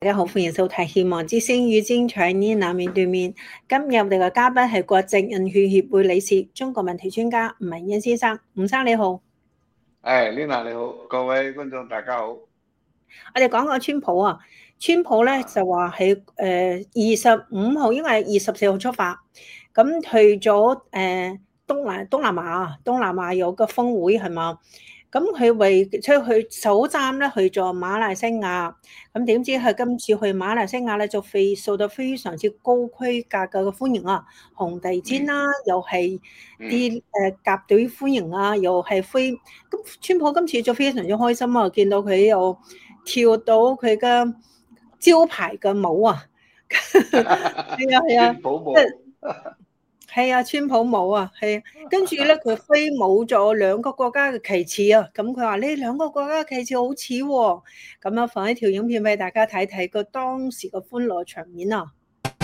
大家好，歡迎收睇《希望之聲與精彩呢那面對面》。今日我哋嘅嘉賓係國際人權協會理事、中國問題專家吳文欣先生。吳生你好。 Lina 你好，各位觀眾大家好。 我哋講個川普啊，川普咧就話喺25號，因為24號出發，咁去咗東南亞有個峰會係嘛？咁佢為出去首站咧去咗馬來西亞，咁點知佢今次去馬來西亞咧就受到非常之高規格嘅歡迎啊，紅地毯啦，又係啲甲隊歡迎啊，又係飛。咁川普今次就非常之開心啊，見到佢又跳到佢嘅招牌嘅舞啊，係啊， 川普舞。 係啊，川普舞啊，係啊，跟住咧佢飛舞咗兩個國家嘅旗幟啊，咁佢話呢兩個國家嘅旗幟好似喎，咁樣放一條影片俾大家睇睇個當時嘅歡樂場面啊。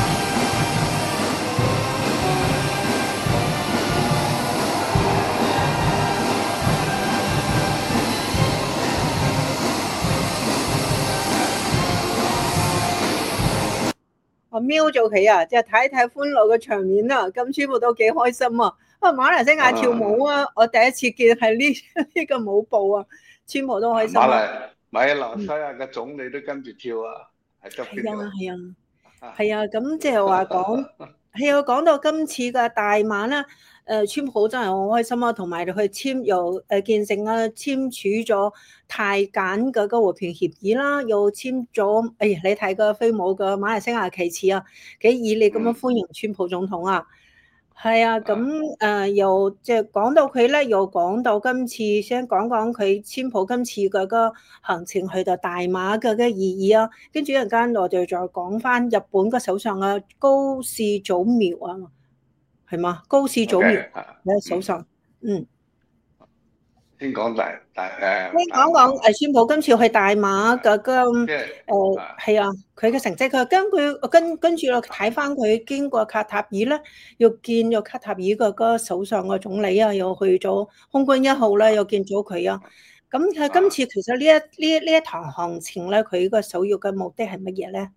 我瞄咗佢啊，即係睇睇歡樂嘅場面啊，咁川普都幾開心啊！馬來西亞跳舞啊，我第一次見係呢個舞步啊，川普都開心啊！ 馬來西亞嘅總理都跟住跳啊，喺側邊度。 係啊，咁即係話講到今次嘅大馬啦，川普真係好開心啊，同埋佢見證啊簽署咗泰柬嘅個和平協議啦，又簽咗，你睇個飛舞嘅馬來西亞旗幟啊，幾熱烈咁樣歡迎川普總統啊！係啊，咁又即係講到佢咧，又講到今次先講講佢川普今次嘅個行程去到大馬嘅意義啊，跟住一陣間我哋再講翻日本嘅首相啊高市早苗啊，係嘛？高市早苗嘅首相， 先講先講川普今次去大馬嘅係啊，佢嘅成績，佢跟住睇翻佢經過卡塔爾咧，又見咗卡塔爾個首相嘅總理啊，又去咗空軍1號啦，又見咗佢啊。咁佢今次其實呢一趟行程咧，佢個首要嘅目的係乜嘢咧？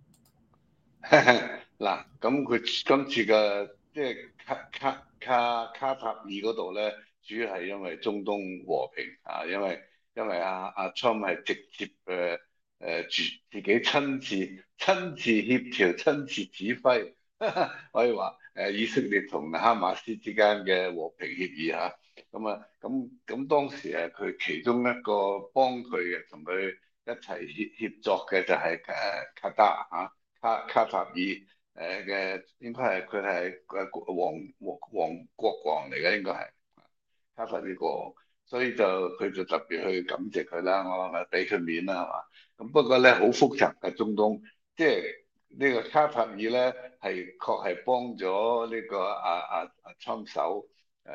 嗱，咁佢今次嘅即係卡塔爾嗰度咧，主要係因為中東和平啊，因為阿 Trump 係直接自己親自協調、親自指揮，可以話以色列同哈馬斯之間嘅和平協議嚇。咁當時佢其中一個幫佢嘅同佢一齊協作嘅就係卡塔爾嘅，應該係佢係國王嚟嘅，應該係卡塔爾國王，所以佢就特別去感謝佢啦，我咪俾佢面啦，係嘛？咁不過咧好複雜嘅中東，即係呢個卡塔爾咧確係幫咗呢個阿川手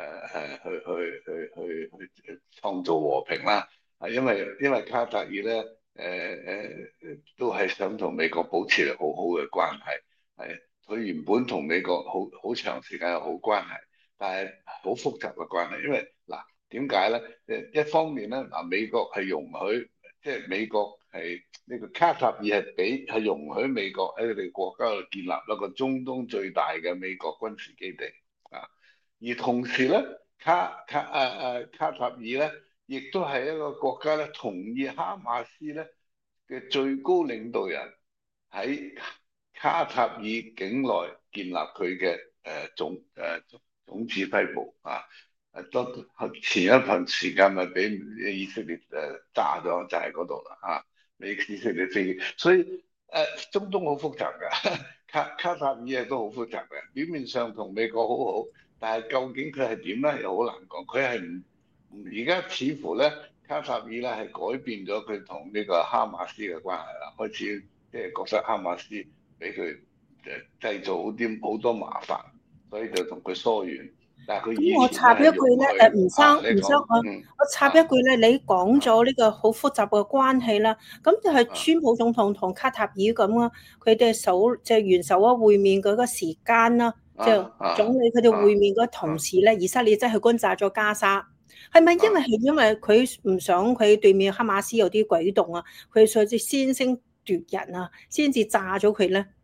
去創造和平啦，因為卡塔爾咧都係想同美國保持好好嘅關係，係佢原本同美國好長時間有好關係，但係好複雜嘅關係，因為嗱點解咧？一方面咧嗱，美國係容許，即係美國係呢個卡塔爾係容許美國喺佢哋國家度建立一個中東最大嘅美國軍事基地啊，而同時咧卡塔爾咧，亦都係一個國家咧，同意哈馬斯咧嘅最高領導人喺卡塔爾境內建立佢嘅總指揮部啊。都前一段時間咪俾以色列炸咗，就喺嗰度啦嚇，俾以色列飛機。所以中東好複雜㗎，卡塔爾亦都好複雜嘅。表面上同美國好好，但係究竟佢係點咧，又好難講。佢係而家似乎咧，卡塔爾咧係改變咗佢同呢個哈馬斯嘅關係啦，開始即係覺得哈馬斯俾佢製造好多麻煩，所以就同佢疏遠。 咁我插一句咧，吳生，我插一句咧，你講咗呢個好複雜嘅關係啦，咁就係川普總統同卡塔爾咁啊，佢哋即係元首啊會面嗰個時間啦，即係總理佢哋會面嗰同時咧，以色列真係轟炸咗加沙，係咪因為佢唔想佢對面哈馬斯有啲舉動啊，佢所以先聲奪人啊，先至炸咗佢咧？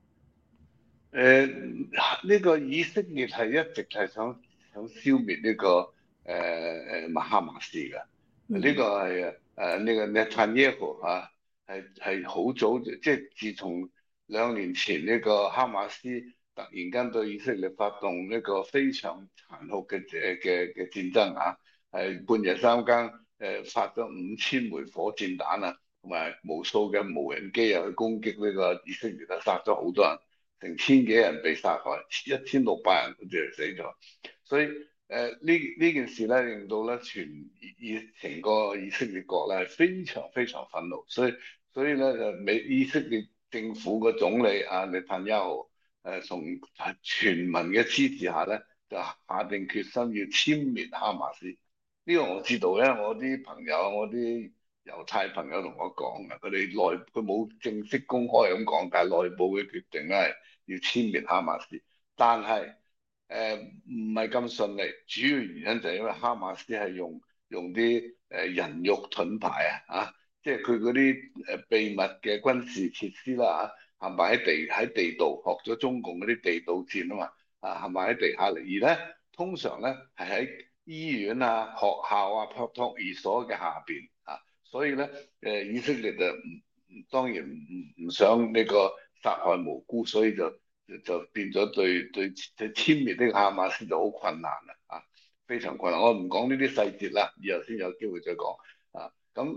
呢個以色列係一直係想消滅呢個哈馬斯㗎。呢嗯。 個係呢個 Netanyahu 啊，係好早即係自從2年前呢個哈馬斯突然間對以色列發動呢個非常殘酷嘅戰爭啊，係半夜三更發咗5000枚火箭彈啊，同埋無數嘅無人機又去攻擊呢個以色列啊，殺咗好多人。成千幾人被殺害，1600人好似係死咗，所以呢件事咧令到咧成個以色列國咧係非常非常憤怒，所以咧就以色列政府個總理啊內塔尼亞胡從全民嘅支持下咧就下定決心要殲滅哈馬斯。呢個我知道咧，我啲朋友我啲猶太朋友同我講嘅，佢冇正式公開咁講，但係內部嘅決定咧係要殲滅哈馬斯，但係唔係咁順利，主要原因就係因為哈馬斯係用啲人肉盾牌啊，即係佢嗰啲秘密嘅軍事設施啦嚇，係咪喺地道學咗中共嗰啲地道戰啊嘛，係咪喺地下嚟？而咧通常咧係喺醫院啊、學校啊、托兒所嘅下邊啊，所以咧以色列就當然唔想呢個殺害無辜，所以就變咗對殲滅呢個哈馬斯就好困難啦啊，非常困難。我唔講呢啲細節啦，以後先有機會再講啊。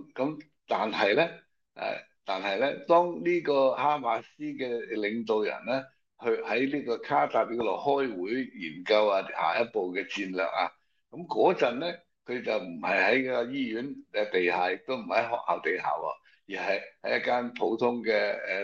但係咧，當呢個哈馬斯嘅領導人咧，去喺呢個卡塔爾嗰度開會研究啊下一步嘅戰略啊，咁嗰陣咧，佢就唔係喺個醫院地下，亦都唔喺學校地下喎，而係喺一間普通嘅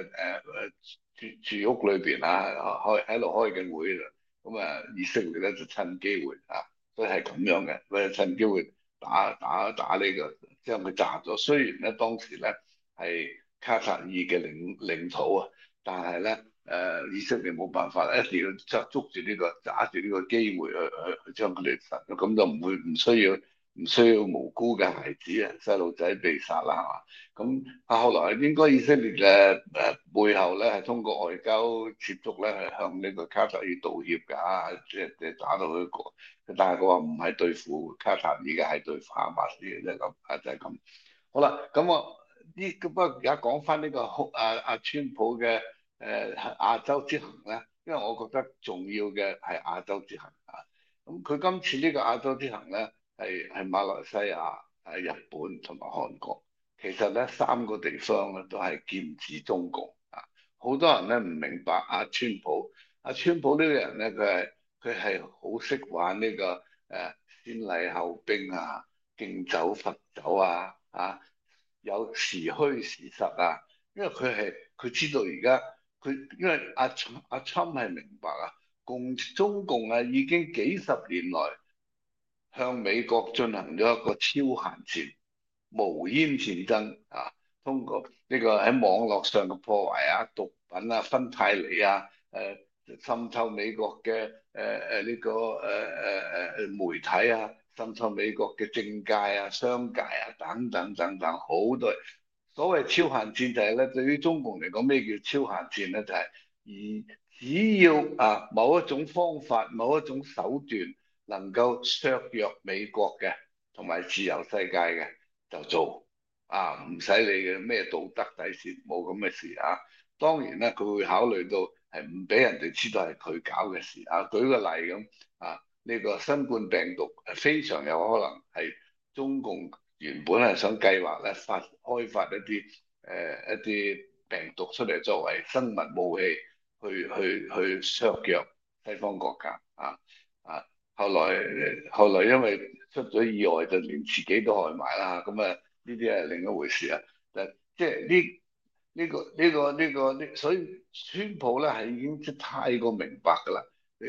住屋裏邊啊，喺度開緊會啦。咁啊，以色列咧就趁機會啊，所以係咁樣嘅，佢就趁機會打呢個，將佢炸咗。雖然咧當時咧係卡塔爾嘅領土啊，但係咧以色列冇辦法，一定要捉住呢個揸住呢個機會去將佢哋殺咗，咁就唔需要無辜嘅孩子啊細路仔被殺啦，係嘛？咁後來應該以色列背後咧係通過外交接觸咧係向呢個卡塔爾道歉㗎，即係打到佢個，但係佢話唔係對付卡塔爾嘅，係對付哈馬斯嘅啫咁，就係咁。好啦，咁不過而家講翻呢個川普嘅亞洲之行咧，因為我覺得重要嘅係亞洲之行啊。咁佢今次呢個亞洲之行咧係馬來西亞、日本同埋韓國。其實咧3個地方咧都係劍指中共啊！好多人咧唔明白川普呢個人咧，佢係好識玩呢個先禮後兵啊、敬酒罰酒有時虛時實啊，因為佢知道而家因為阿侵係明白啊，中共已經幾十年來向美國進行咗一個超限戰。無煙戰爭啊，通過呢個喺網絡上嘅破壞啊、毒品啊、芬太尼啊、滲透美國嘅呢個媒體啊，滲透美國嘅政界啊、商界啊等等等等，好多。所謂超限戰就係咧，對於中共嚟講，咩叫超限戰咧？就係只要某一種方法、某一種手段能夠削弱美國嘅同埋自由世界嘅。就做唔使理嘅咩道德底線，冇咁嘅事啊。當然咧，佢會考慮到係唔俾人哋知道係佢搞嘅事啊。舉個例咁呢個新冠病毒係非常有可能係中共原本係想計劃咧開發一啲病毒出嚟作為生物武器去削弱西方國家啊。後來因為出咗意外，就連自己都害埋啦。咁呢啲係另一回事啊。但即係所以川普咧係已經即係太過明白㗎啦。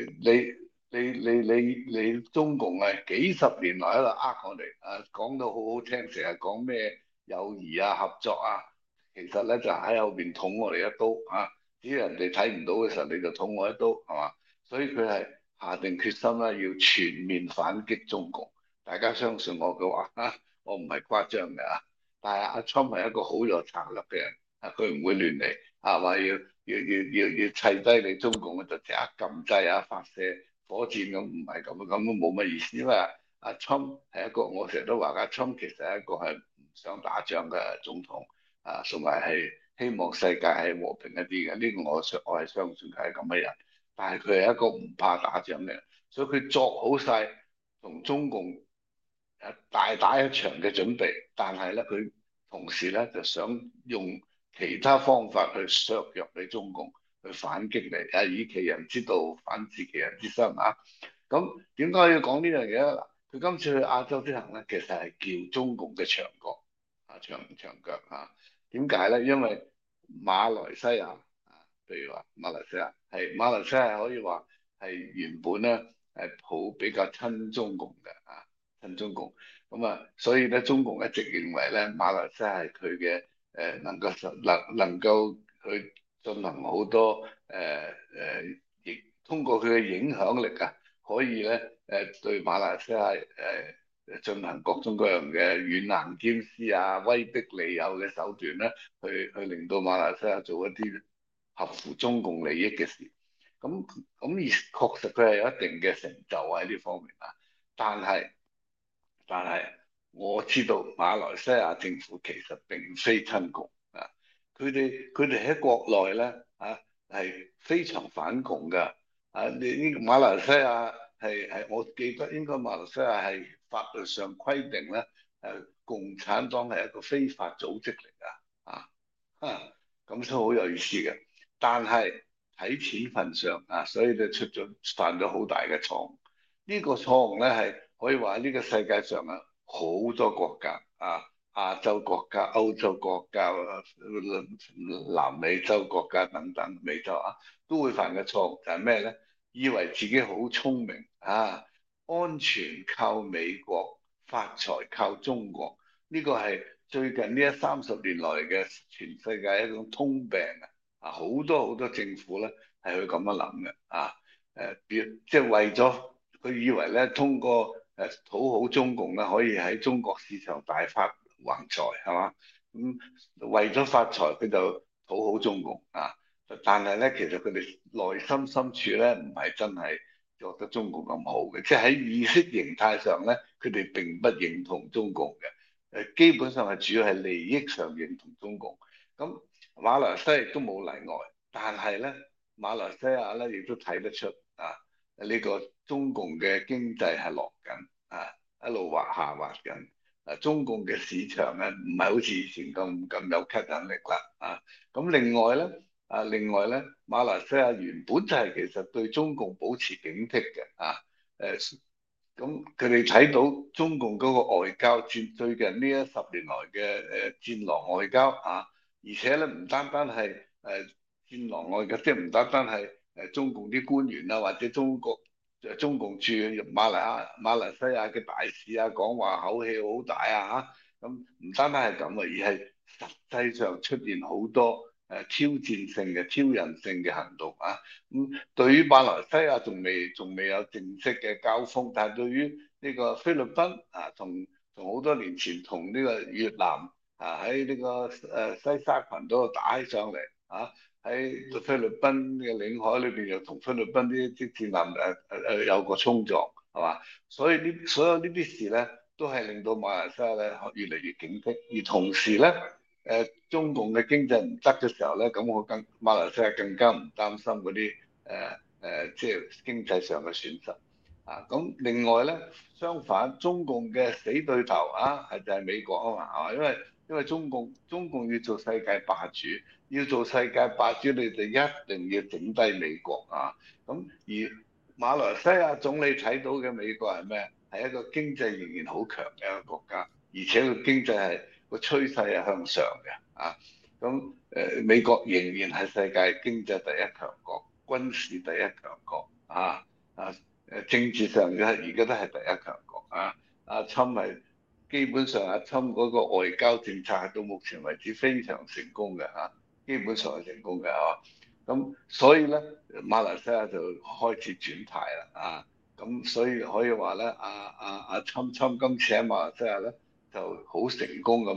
你中共幾十年來喺度我哋講到好好聽，成日講咩友誼合作其實咧就喺後邊捅我哋一刀只要人哋睇唔到嘅時候，你就捅我一刀係嘛？所以佢係下定決心啦，要全面反擊中共。大家相信我嘅話我唔係誇張嘅但係阿 Trump 係一個好有策略嘅人， 佢唔會亂嚟話要砌低你中共就即刻撳掣發射火箭咁，唔係咁，咁都冇乜意思。因為阿 Trump 係一個，我成日都話阿 Trump 其實係一個係唔想打仗嘅總統同埋係希望世界係和平一啲嘅。呢個我係相信佢係咁嘅人，但係佢係一個唔怕打仗嘅人，所以佢作好晒同中共大打一場嘅準備，但係咧佢同時咧就想用其他方法去削弱你中共，去反擊你以其人之道反自其人之身啊！咁點解要講呢樣嘢咧？嗱，佢今次去亞洲之行咧，其實係叫中共嘅長角長腳點解咧？因為馬來西亞譬如話馬來西亞可以話係原本咧係好比較親中共嘅親中共所以咧中共一直認為咧馬來西亞係佢嘅能夠去進行好多亦通過佢嘅影響力可以咧對馬來西亞進行各種各樣嘅軟硬兼施威逼利誘嘅手段咧，去令到馬來西亞做一啲合乎中共利益嘅事。而確實佢係有一定嘅成就喺呢方面但係我知道馬來西亞政府其實並非親共佢哋喺國內咧係非常反共㗎你呢馬來西亞我記得應該馬來西亞係法律上規定咧共產黨係一個非法組織嚟㗎咁都好有意思嘅。但係睇錢份上所以就犯咗好大嘅錯誤。呢個錯誤咧係可以話呢個世界上好多國家亞洲國家、歐洲國家、南美洲國家等等美洲都會犯嘅錯誤就係咩咧？以為自己好聰明安全靠美國，發財靠中國。呢個係最近呢30年來嘅全世界一種通病好多好多政府咧係去咁樣諗嘅即係為咗佢以為咧通過討好中共咧可以喺中國市場大發橫財係嘛為咗發財佢就討好中共但係咧其實佢哋內心深處咧唔係真係覺得中共咁好嘅，即係喺意識形態上咧佢哋並不認同中共嘅基本上係主要係利益上認同中共。咁馬來西亞亦都冇例外，但係咧馬來西亞咧亦都睇得出呢個中共嘅經濟係落緊一路下滑緊中共嘅市場咧唔係好似以前咁有吸引力啦咁另外咧馬來西亞原本就係其實對中共保持警惕嘅咁佢哋睇到中共嗰個外交最近呢10年來嘅戰狼外交而且咧唔單單係戰狼外交，即係唔單單係中共啲官員或者中共駐馬來西亞嘅大使講話口氣好大咁唔單單係咁而係實際上出現好多挑戰性嘅挑釁性嘅行動對於馬來西亞仲未有正式嘅交鋒，但係對於呢個菲律賓同好多年前同呢個越南喺呢個西沙群嗰度打起上嚟喺菲律賓嘅領海裏邊又同菲律賓啲戰艦有個衝撞係嘛，所有呢啲事咧都係令到馬來西亞咧越嚟越警惕，而同時咧中共嘅經濟唔得嘅時候咧，咁馬來西亞更加唔擔心嗰啲即係經濟上嘅損失咁另外咧，相反，中共嘅死對頭就係美國嘛因為中共要做世界霸主，要做世界霸主，你哋一定要整低美國咁而馬來西亞總理睇到嘅美國係咩？係一個經濟仍然好強嘅一個國家，而且個經濟係個趨勢係向上嘅咁美國仍然係世界經濟第一強國，軍事第一強國政治上而家都係第一強國阿侵係基本上阿侵嗰個外交政策到目前為止非常成功嘅基本上係成功嘅咁所以咧馬來西亞就開始轉態啦咁所以可以話咧阿侵今次喺馬來西亞咧就好成功咁樣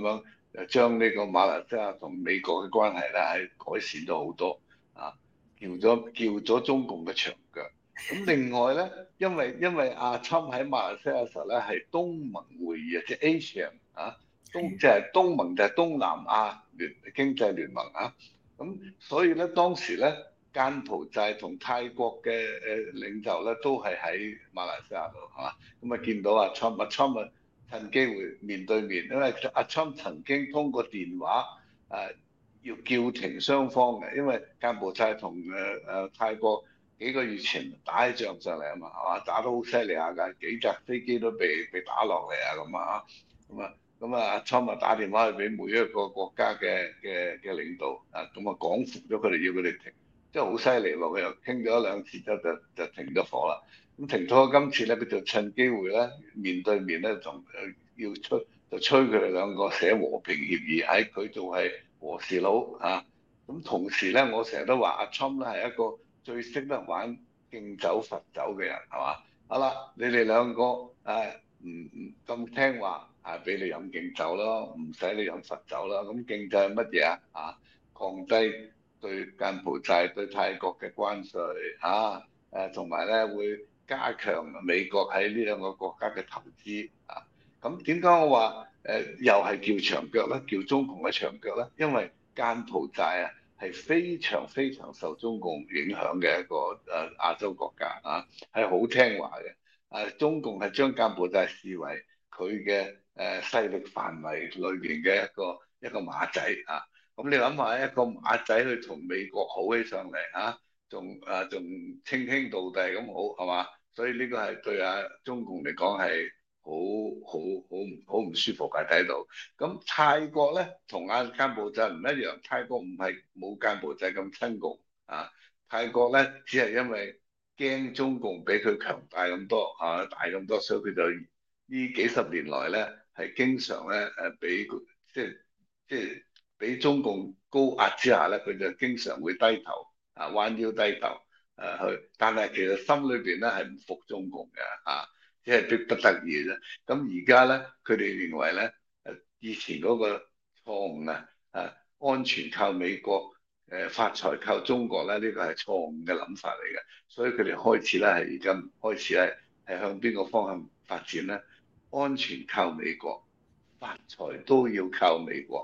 就將呢個馬來西亞同美國嘅關係咧係改善咗好多啊，叫咗中共嘅長腳。咁另外咧，因為阿侵喺馬來西亞嘅時候咧係東盟會議啊，即係 ASEAN 啊，即係東盟就係東南亞經濟聯盟啊。咁所以咧當時咧柬埔寨同泰國嘅領袖咧都係喺馬來西亞度係嘛，咁啊見到阿侵啊趁機會面對面，因為阿侵曾經通過電話要叫停雙方嘅，因為柬埔寨同泰國幾個月前打起仗上嚟啊嘛，係嘛，打得好犀利下㗎，幾架飛機都被打落嚟啊咁啊，咁啊阿侵啊打電話去俾每一個國家嘅領導啊，咁啊講服咗佢哋要佢哋停，即係好犀利落去又傾咗一兩次之後就停咗火啦。咁停咗今次咧，佢就趁機會咧面對面咧，仲要催佢哋兩個寫和平協議，喺佢做係和事佬啊。咁同時咧，我成日都話阿侵咧係一個最識得玩敬酒罰酒嘅人，係嘛？好啦，你哋兩個唔咁聽話，俾你飲敬酒咯，唔使你飲罰酒啦。咁敬酒係乜嘢啊？降低對柬埔寨對泰國嘅關稅啊，同埋咧會加強美國喺呢兩個國家嘅投資啊。咁點解我話又係叫長腳咧？叫中共嘅長腳咧？因為柬埔寨啊係非常非常受中共影響嘅一個亞洲國家啊，係好聽話嘅。中共係將柬埔寨視為佢嘅勢力範圍裏邊嘅一個馬仔啊。咁你諗下，一個馬仔去同美國好起上嚟嚇，仲稱兄道弟咁好係嘛？所以呢個係對中共嚟講係好唔舒服嘅睇到。咁泰國咧同柬埔寨唔一樣，泰國唔係冇柬埔寨咁親共啊。泰國咧只係因為驚中共比佢強大咁多大咁多，所以佢就呢幾十年來咧係經常咧俾即係俾中共高壓之下咧，佢就經常會低頭彎腰低頭去，但係其實心裏邊咧係唔服中共嘅只係逼不得已啫。咁而家咧，佢哋認為咧以前嗰個錯誤安全靠美國發財靠中國咧，呢個係錯誤嘅諗法嚟嘅。所以佢哋開始咧係而家開始咧係向邊個方向發展咧？安全靠美國，發財都要靠美國。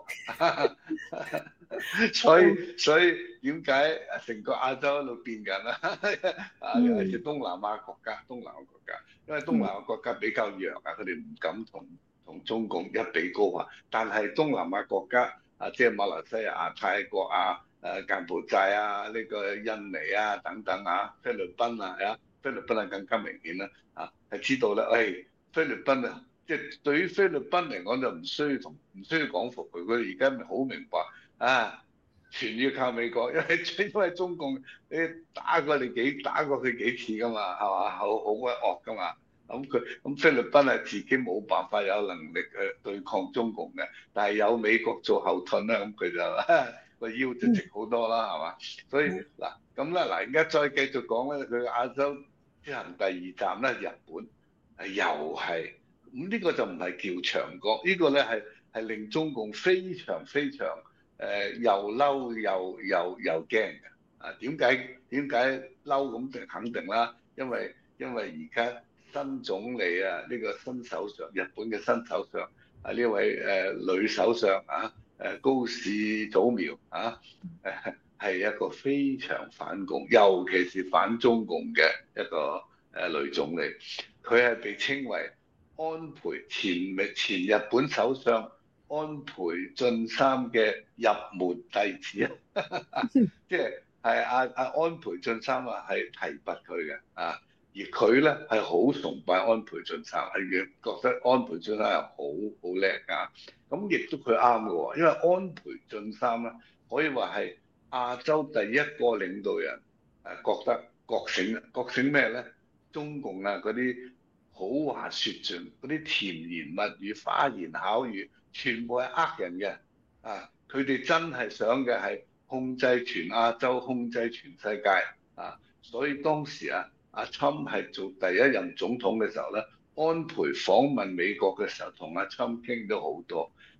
所以點解成個亞洲喺度變緊啦？尤其是東南亞國家，因為東南亞國家比較弱佢哋唔敢同中共一比高但係東南亞國家即係馬來西亞、泰國柬埔寨呢個印尼等等菲律賓菲律賓係更加明顯啦係知道咧，菲律賓即係對於菲律賓嚟講就唔需要講服佢，佢而家咪好明白全要靠美國，因為中共你打過佢幾次噶嘛，係嘛，好鬼惡噶嘛。咁菲律賓係自己冇辦法有能力對抗中共嘅，但係有美國做後盾啦，咁佢就個腰就直好多啦，係嘛。所以而家再繼續講咧，佢亞洲之行第二站咧，日本又係呢個就唔係叫長角，呢個咧係令中共非常非常又嬲又驚嘅點解嬲咁就肯定啦，因為而家新總理呢個新首相日本嘅新首相呢位女首相高市早苗係一個非常反共，尤其是反中共嘅一個女總理，佢係被稱為安倍前日本首相安倍晉三嘅入門弟子即係安倍晉三係提拔佢嘅而佢咧係好崇拜安倍晉三，係覺得安倍晉三係好叻咁亦都佢啱嘅喎，因為安倍晉三咧可以話係亞洲第一個領導人覺得覺醒咩咧？中共嗰啲好話説盡，嗰啲甜言蜜語、花言巧語，全部係人嘅佢哋真係想嘅係控制全亞洲、控制全世界所以當時阿侵係做第一任總統嘅時候咧，安倍訪問美國嘅時候，同阿侵傾咗好多。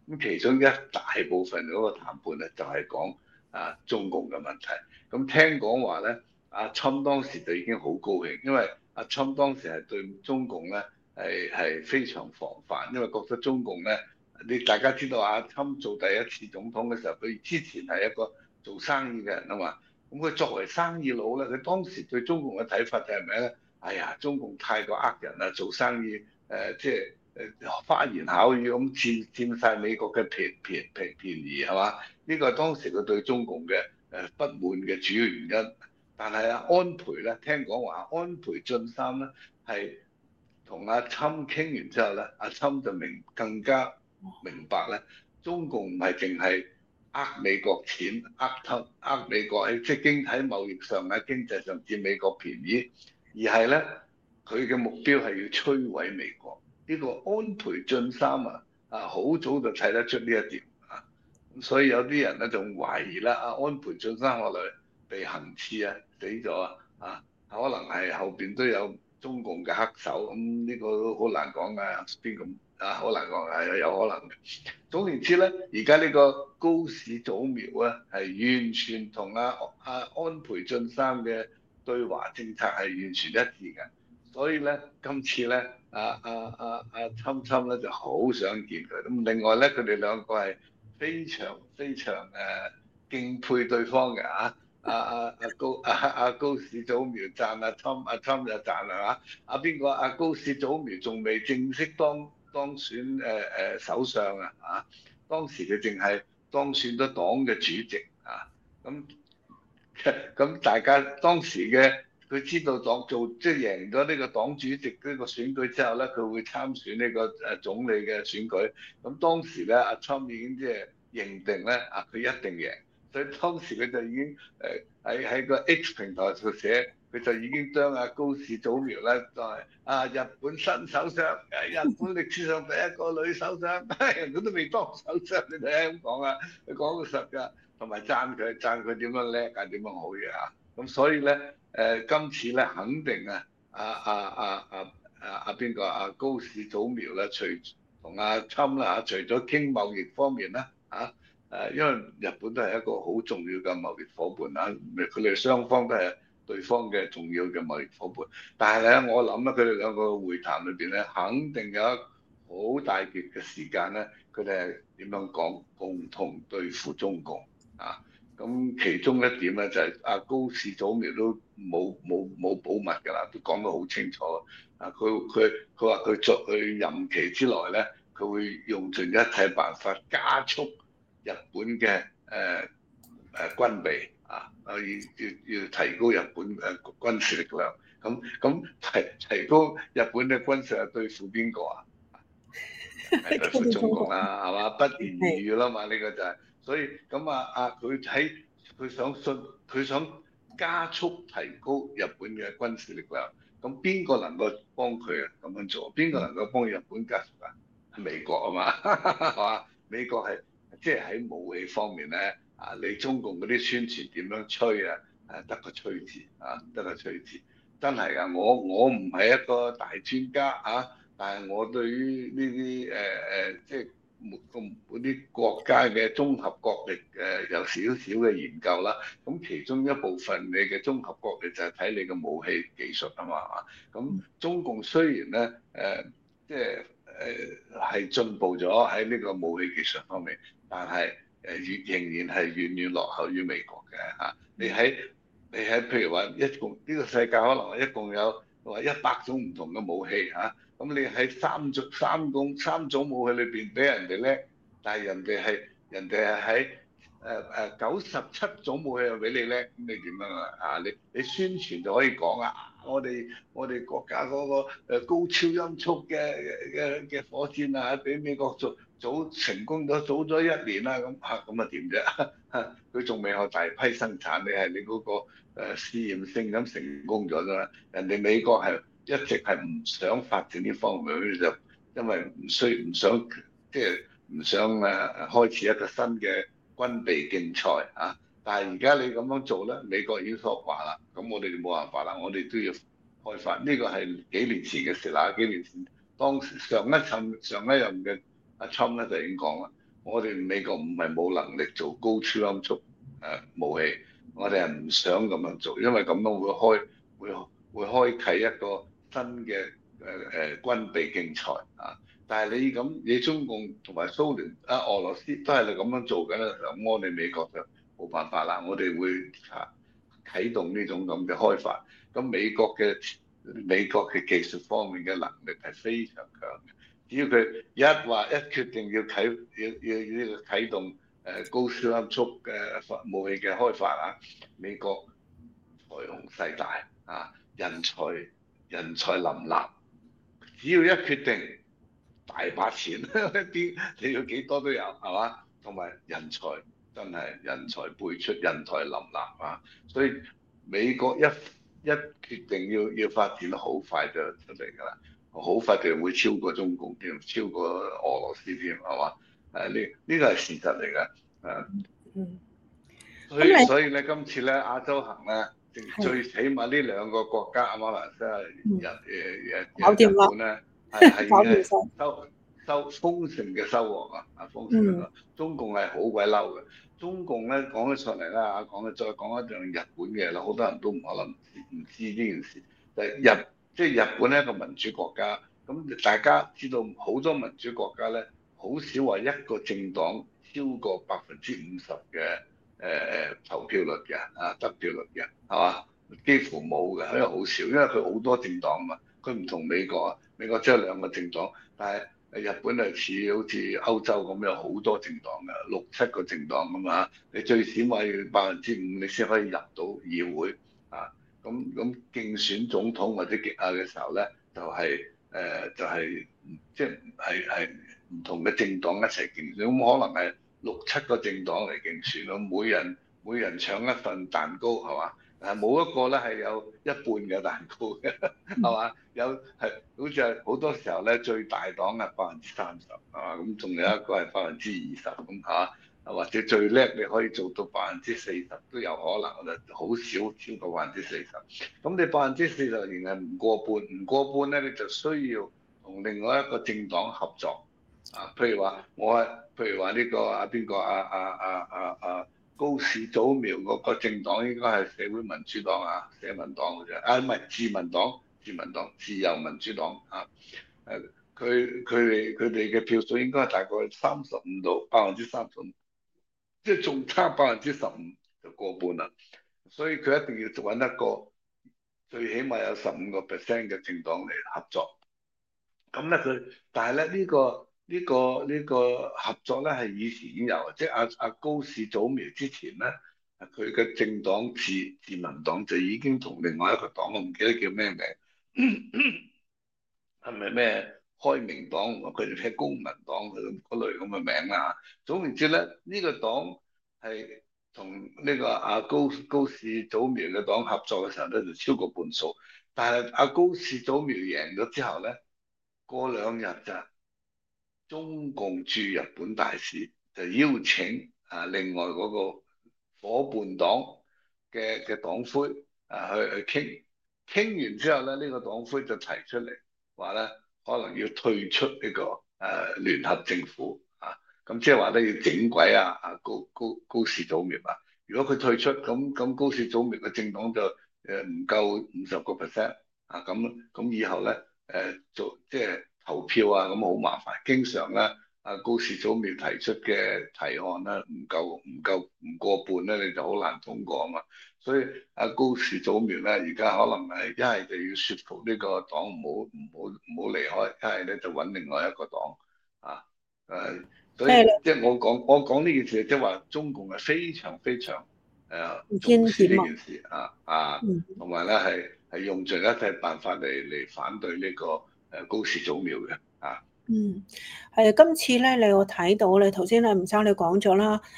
咁其中一大部分嗰個談判咧就係講中共嘅問題。咁聽講話咧，阿侵當時就已經好高興，因為阿侵當時係對中共咧係非常防範，因為覺得中共咧，大家知道阿侵做第一次總統嘅時候，佢之前係一個做生意嘅人啊嘛。咁佢作為生意佬咧，佢當時對中共嘅睇法就係咩咧？哎呀，中共太過呃人啦，做生意即係花言巧語咁佔晒美國嘅便宜係嘛？呢個係當時佢對中共嘅不滿嘅主要原因。但係安倍咧，聽講話安倍晉三咧係同阿侵傾完之後咧，阿侵就更加明白咧，中共唔係淨係美國錢，美國喺即係喺貿易上經濟上佔美國便宜，而係咧佢嘅目標係要摧毀美國。呢個安倍晉三好早就睇得出呢一點啊，咁所以有啲人咧仲懷疑啦，安倍晉三後來被行刺死咗可能係後邊都有中共嘅黑手，咁呢個都好難講㗎，邊咁好難講係有可能嘅。總言之咧，而家呢個高市早苗係完全同安倍晉三嘅對華政策係完全一致嘅，所以咧今次咧侵咧就好想見佢。咁另外咧，佢哋兩個係非常非常敬佩對方嘅高市早苗讚侵就讚係嘛？邊個高市早苗仲未正式當選首相當時佢淨係當選咗黨嘅主席咁大家當時嘅佢知道即係贏咗呢個黨主席呢個選舉之後咧，佢會參選呢個總理嘅選舉。咁當時咧，阿侵已經即係認定咧佢一定贏，所以當時佢就已經喺個 X 平台度寫，佢就已經將高市早苗咧就係日本新首相，日本歷史上第一個女首相，人佢都未當首相，你睇下咁講佢講到實㗎。同埋讚佢點樣叻點樣好嘢咁所以咧今次咧肯定邊個高市早苗咧，同侵啦除咗傾貿易方面啦因為日本都係一個好重要嘅貿易伙伴佢哋雙方都係對方嘅重要嘅貿易伙伴，但係咧我諗咧佢哋兩個會談裏邊咧，肯定有一好大段嘅時間咧，佢哋係點樣講共同對付中共。咁其中一點咧就係高市早苗都冇保密㗎啦，都講得好清楚。佢話佢作佢任期之內咧，佢會用盡一切辦法加速日本嘅軍備要提高日本軍事力量。咁提高日本嘅軍事係對付邊個係對付中共啦，係嘛？不言而喻啦嘛，呢個就係。所以咁佢想加速提高日本嘅軍事力量，咁邊個能夠幫佢咁樣做？邊個能夠幫日本加速係美國嘛，係嘛？美國係即係喺武器方面咧你中共嗰啲宣傳點樣吹得個吹字得個吹字，真係㗎！我唔係一個大專家但係我對於呢啲即係嗰啲國家嘅綜合國力有少少嘅研究啦。咁其中一部分你嘅綜合國力就係睇你嘅武器技術啊嘛。咁中共雖然咧即係係進步咗喺呢個武器技術方面，但係仍然係遠遠落後於美國嘅你喺譬如話一共呢個世界可能一共有100種唔同嘅武器咁你喺三種武器裏邊俾人哋叻，但係人哋係喺97種武器又俾你叻，咁你點樣你宣傳就可以講我哋國家嗰個高超音速嘅火箭俾美國早成功咗早咗1年啦，咁點啫？佢仲未有大批生產，你嗰個試驗性咁成功咗啫嘛。人哋美國係一直係唔想發展呢方面，佢就因為唔想即係唔想開始一個新嘅軍備競賽但係而家你咁樣做咧，美國已經說話啦，咁我哋就冇辦法啦，我哋都要開發。呢個係幾年前嘅事啦，幾年前當時上一任嘅阿侵咧就已經講啦， 我哋美國唔係冇能力做高超音速武器，我哋係唔想咁樣做，因為咁樣會開啟一個新嘅軍備競賽啊！但係你中共同埋蘇聯俄羅斯都係你咁樣做緊嘅時候，咁我哋美國就冇辦法啦，我哋會啟動呢種咁嘅開發。咁美國嘅技術方面嘅能力係非常強嘅，只要佢一決定要呢個啟動高超音速嘅武器嘅開發啊，美國財雄勢大啊，人才林立，只要一決定，大把錢，啲你要幾多都有，係嘛？同埋真係人才輩出，人才林立啊！所以美國一決定要發展，好快就出嚟㗎啦，好快就會超過中共添，超過俄羅斯添，係嘛？呢個係事實嚟㗎， 嗯。 所以咧，今次咧亞洲行咧，最起碼呢兩個國家，馬來西亞、日本咧，係收豐盛嘅收穫啊！豐盛嘅收穫，中共係好鬼嬲嘅。中共咧講咗出嚟啦，再講一樣日本嘅啦，好多人都唔可能唔知呢件事。即係日本係一個民主國家，咁大家知道好多民主國家咧，好少話一個政黨超過50%嘅投票率嘅得票率嘅，係嘛？幾乎冇嘅，因為好少，因為佢好多政黨啊嘛。佢唔同美國啊，美國只有兩個政黨，但係日本係好似歐洲咁有好多政黨嘅，6、7個政黨咁啊。你最少話要5%，你先可以入到議會啊。咁競選總統或者極嘅時候咧，就係即係唔同嘅政黨一齊競選，咁可能係6、7個政黨嚟競選咯，每人搶一份蛋糕，係嘛？冇一個咧係有一半嘅蛋糕嘅，係嘛？好似係好多時候咧，最大黨係30%，係嘛？咁仲有一個係20%咁，係嘛？或者最叻你可以做到40%都有可能，就好少超過40%。咁你40%仍然係唔過半，唔過半咧，你就需要同另外一個政黨合作啊。譬如話呢個邊個高市早苗嗰個政黨應該係社會民主黨社民黨嘅啫，唔係自民黨自由民主黨啊。佢哋嘅票數應該係大概35到35%，即係仲差15%就過半啦。所以佢一定要揾一個最起碼有15% 嘅政黨嚟合作。咁咧但係咧呢個合作咧係以前已經有，即係阿高市早苗之前咧，佢嘅政黨自民黨就已經同另外一個黨，我唔記得叫咩名，係咪咩開明黨？佢哋係公民黨嗰類咁嘅名啦。總言之咧，呢個黨係同呢個阿高市早苗嘅黨合作嘅時候咧，就超過半數。但係阿高市早苗贏咗之後咧，過2日咋，中共駐日本大使就邀請另外嗰個伙伴黨嘅黨魁去傾完之後咧，呢個黨魁就提出嚟話咧，可能要退出呢個聯合政府啊。咁即係話咧，要整鬼高市早苗啊。如果佢退出，咁高市早苗嘅政黨就唔夠50%啊。咁以後咧做即係投票咁好麻煩。經常咧高市早苗提出嘅提案咧唔過半咧，你就好難通過啊嘛。所以高市早苗咧，而家可能係一係就要說服呢個黨唔好離開，一係咧就揾另外一個黨啊。所以即係我講呢件事，即係話中共係非常非常重視呢件事同埋咧係用盡一切辦法嚟反對呢個高市早苗嘅係今次咧，你有睇到咧？頭先吳生你講咗啦，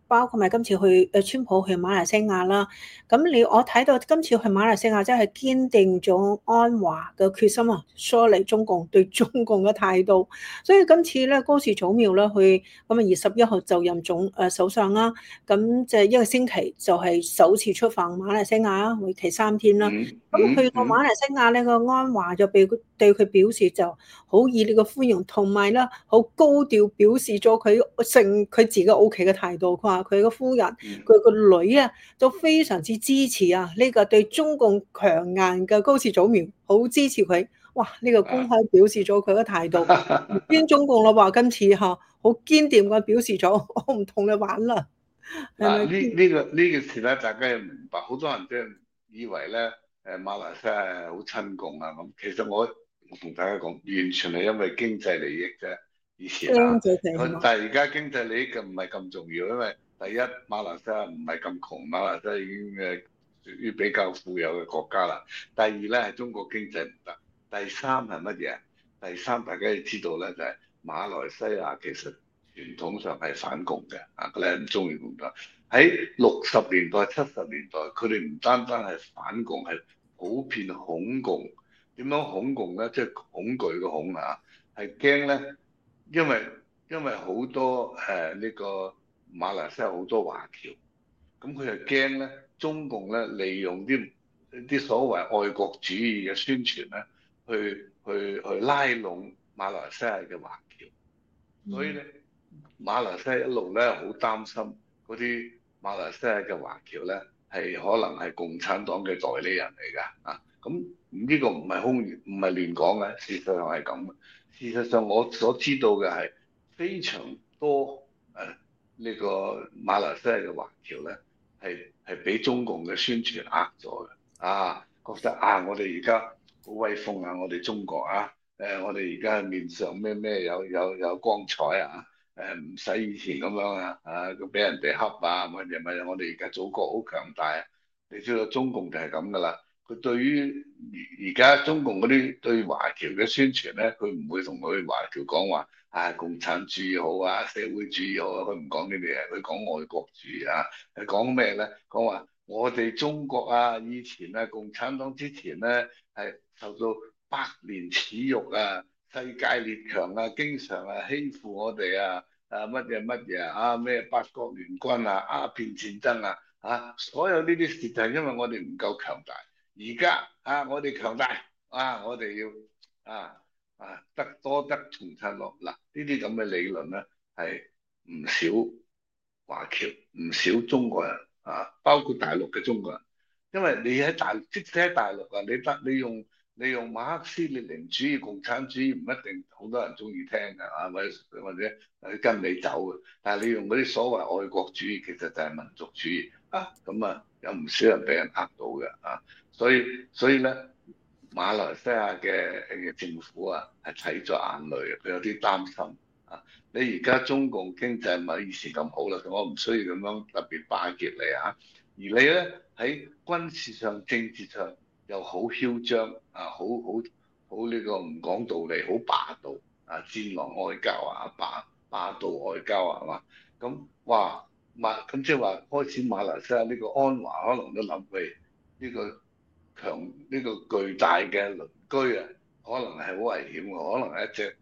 包括埋今次去川普去馬來西亞啦。咁我睇到今次去馬來西亞真係堅定咗安華嘅決心啊，疏離中共對中共嘅態度。所以今次咧高市早苗咧去咁啊21號就任首相啦。咁就一個星期就係首次出訪馬來西亞，為期3天啦。咁去到馬來西亞呢個安華就對佢表示就好熱烈嘅歡迎，同埋咧好高調表示咗佢自己屋企嘅態度。佢話佢個夫人、佢個女啊都非常之支持啊呢個對中共強硬嘅高市早苗，好支持佢。哇！呢個公開表示咗佢嘅態度，唔偏中共咯話今次好堅定嘅表示咗，我唔同你玩啦。 嗱，呢個事咧，大家要明白，好多人即係以為咧，馬來西亞係好親共啊咁。其實我同大家講，完全係因為經濟利益啫。以前啊，但係而家經濟利益嘅唔係咁重要，因為第一馬來西亞唔係咁窮，馬來西亞已經屬於比較富有嘅國家啦。第二咧係中國經濟唔得。第三係乜嘢？第三大家要知道咧，就係馬來西亞其實傳統上係反共嘅，佢哋唔中意共產。喺60年代、70年代，佢哋唔單單係反共，係普遍恐共。點樣恐共咧？即係恐懼嘅恐啊，係驚咧，因為好多呢個馬來西亞好多華僑，咁佢就驚咧，中共咧利用啲所謂愛國主義嘅宣傳咧，去拉攏馬來西亞嘅華僑，所以咧馬來西亞一路咧好擔心嗰啲馬來西亞嘅華僑咧係可能係共產黨嘅代理人嚟㗎啊！咁呢個唔係唔係亂講嘅，事實上係咁嘅。事實上我所知道嘅係非常多呢個馬來西亞嘅華僑咧係俾中共嘅宣傳呃咗嘅啊！覺得啊，我哋而家好威風啊，我哋中國啊！我哋而家面上咩有光彩啊！唔使以前咁樣啊！佢俾人哋恰啊！乜嘢我哋而家祖國好強大啊！你知道中共就係咁噶啦。佢對於而家中共嗰啲對華僑嘅宣傳咧，佢唔會同佢華僑講話共產主義好啊，社會主義好啊，佢唔講呢啲嘢，佢講愛國主義啊。佢講咩咧？講話我哋中國啊，以前啊，共產黨之前咧係受到百年恥辱啊，世界列強啊，經常欺負我哋啊，乜嘢啊，咩八國聯軍啊，鴉片戰爭啊，所有呢啲事就係因為我哋唔夠強大。而家我哋強大我哋要得多得重趁落嗱，呢啲咁嘅理論咧係唔少華僑、唔少中國人包括大陸嘅中國人，因為你喺即使喺大陸你用馬克思列寧主義、共產主義唔一定好多人中意聽嘅或者跟你走嘅，但係你用嗰啲所謂愛國主義，其實就係民族主義咁有唔少人俾人呃到嘅所以咧，馬來西亞嘅政府係睇咗眼淚嘅，佢有啲擔心你而家中共經濟唔係以前咁好啦，我唔需要咁樣特別巴結你而你咧喺軍事上、政治上又好囂張好呢個唔講道理，好霸道戰狼外交霸道外交係嘛？咁哇咁即係話開始馬來西亞呢個安華可能都諗起呢個。呢個巨大嘅鄰居可能係好危險嘅，可能係一隻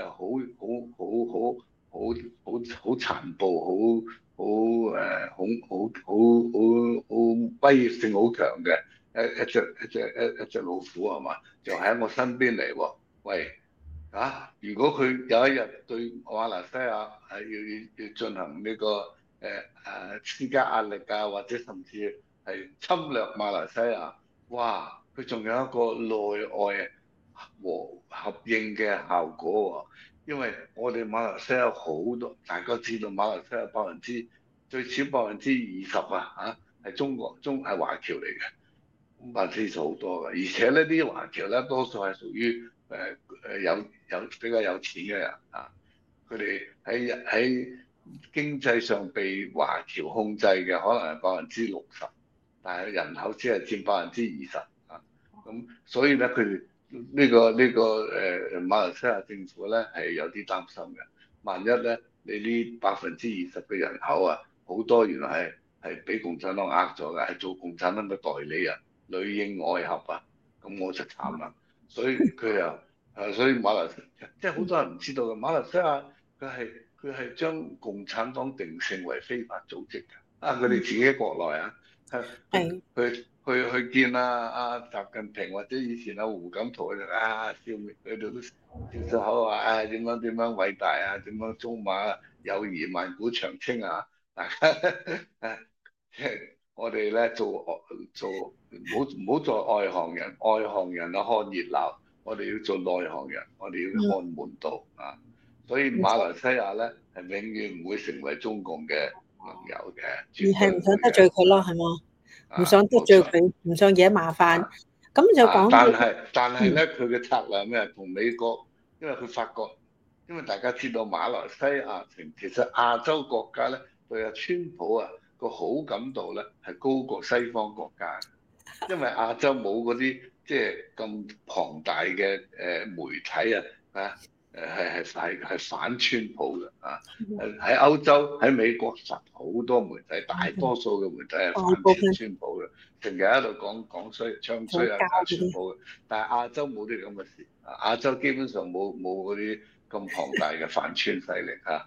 好殘暴、好威脅性好強嘅一隻老虎係嘛？就喺我身邊嚟喎，喂如果佢有一日對馬來西亞要進行呢個施加壓力或者甚至係侵略馬來西亞。哇！佢仲有一個內外合應嘅效果因為我哋馬來西亞好多，大家知道馬來西亞最少20%係係華僑嚟嘅，20%好多嘅，而且呢啲華僑咧多數係屬於有比較有錢嘅人佢哋喺經濟上被華僑控制嘅，可能係60%。但係人口只係佔20%咁所以咧佢哋馬來西亞政府咧係有啲擔心嘅。萬一咧你呢20%嘅人口好多原來係俾共產黨呃咗嘅，係做共產黨嘅代理人，裏應外合啊，咁我就慘啦。所以佢又所以馬來西亞即係好多人唔知道嘅，馬來西亞佢係將共產黨定性為非法組織嘅，啊佢哋自己國內啊， 係去見習近平或者以前胡錦濤笑面，佢哋都笑笑口話點樣偉大啊，點樣中馬友誼萬古長青啊，大家即係我哋咧做唔好做外行人，外行人啊看熱鬧，我哋要做內行人，我哋要看門道啊。所以馬來西亞咧係永遠唔會成為中共嘅盟友嘅， 而絕對唔會係唔想得罪嘅佢咯，係嘛？唔啊， 想得冇錯。 罪佢，唔想惹麻煩。 啊咁就講到， 但係咧，佢嘅策略咩？同美國，因為佢發覺，因為大家知道馬來西亞其實亞洲國家咧對阿川普啊個好感度咧係高過西方國家，因為亞洲冇嗰啲即係咁龐大嘅媒體啊係反川普嘅啊，喺歐洲喺美國實好多媒體，大多數嘅媒體係大反部分川普嘅，成日喺度講衰唱想衰交嗰啲， 川普嘅。但係亞洲冇啲咁嘅事，亞洲基本上冇嗰啲咁龐大嘅反川勢力啊，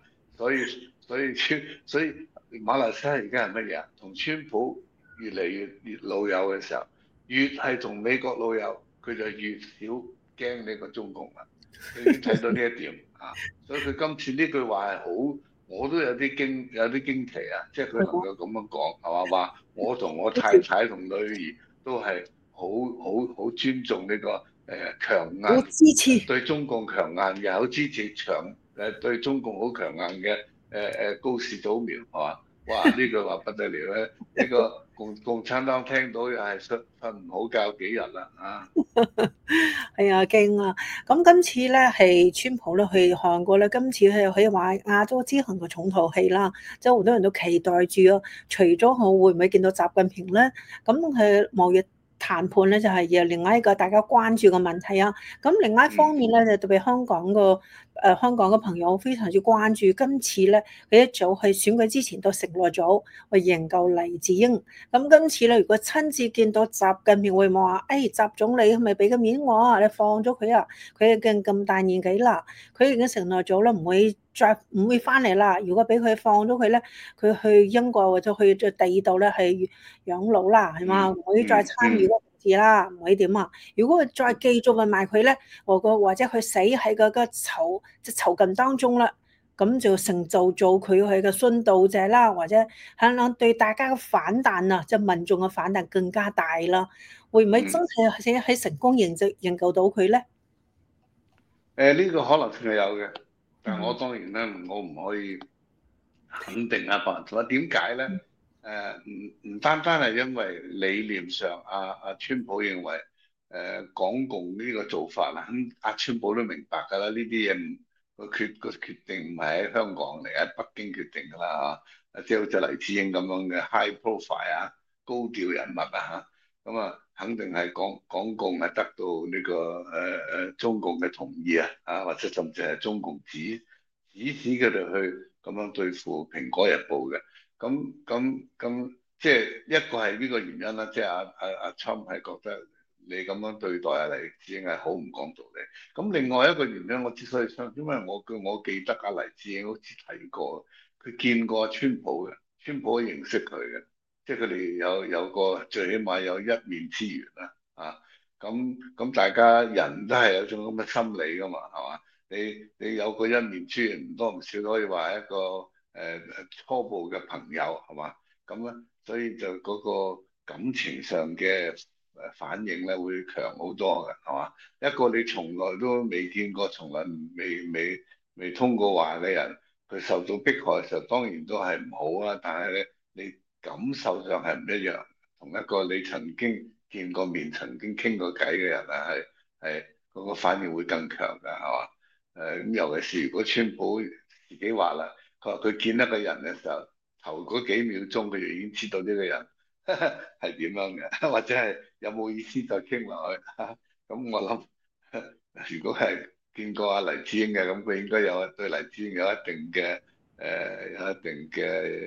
所以馬來西亞而家係乜嘢啊？同川普越嚟越老友嘅時候，越係同美國老友，佢就越少驚呢個中共啦。佢已經睇到呢一點啊，所以佢今次呢句話係好，我都有啲驚奇啊！即係佢能夠咁樣講係嘛？話我同我太太同女兒都係好尊重呢個強好硬支持。 對中共強硬嘅，好支持對中共好強硬嘅高市早苗係嘛？哇！呢句話不得了咧，呢個共產黨聽到又係瞓唔好覺幾日啦啊！ 係啊，驚啊！咁今次咧係川普咧去韓國咧，今次係可以話亞洲之行嘅重頭戲啦，即係好多人都期待住啊。除咗我會唔會見到習近平咧，咁佢貿易談判咧就係又另外一個大家關注嘅問題啊。咁另外一方面咧，就特別香港嘅朋友非常之關注今次咧，佢一早喺選舉之前都承諾咗會營救黎智英。咁今次咧，如果親自見到習近平會唔會話，習總理係咪俾個面我啊？你放咗佢啊？佢已經咁大年紀啦，佢已經承諾咗啦，唔會翻嚟啦。如果俾佢放咗佢咧，佢去英國或者去第二度咧係養老啦，係嘛？唔會再參與嗰個事啦，唔會點啊？如果佢再繼續問埋佢咧，或者佢死喺嗰個囚禁當中啦。咁就成就做佢係個殉道者啦，或者可能對大家嘅反彈啊，即係民眾嘅反彈更加大啦。會唔會真係喺成功營救到佢咧？ 呢個可能性係有嘅，但係我當然咧，我唔可以肯定啊百分之百。點解咧？唔單單係因為理念上，川普認為港共呢個做法啦，咁阿川普都明白㗎啦，呢啲嘢個決定唔係喺香港嚟，喺北京決定㗎啦嚇。即係好似黎智英咁樣嘅 high profile 啊，高調人物啊嚇，咁肯定係港共係得到呢個中共嘅同意啊，或者甚至係中共指使佢哋去咁樣對付《蘋果日報》嘅。咁即係一個係呢個原因啦，即係阿 Trump 係覺得你咁樣對待黎智英係好唔講道理。咁另外一個原因，我之所以想，因為我記得黎智英好似提過，佢見過川普嘅，川普認識佢嘅，即係佢哋有個最起碼有一面之緣啦。咁大家人都係有種咁嘅心理噶嘛，係嘛？你有個一面之緣，唔多唔少都可以話係一個初步嘅朋友係嘛？咁咧，所以就嗰個感情上嘅反應咧會強好多嘅係嘛？一個你從來都未見過，從來未通過話嘅人，佢受到迫害嘅時候，當然都係唔好啦。但係咧，你感受上係唔一樣，同一個你曾經見過面、曾經傾過偈嘅人啊，係嗰個反應會更強㗎，係嘛？咁尤其是如果川普自己話啦，佢話佢見一個人嘅時候，頭嗰幾秒鐘佢就已經知道呢個人係點樣嘅，或者係有冇意思再傾落去。咁我諗，如果係見過阿黎智英嘅，咁佢應該對黎智英有一定嘅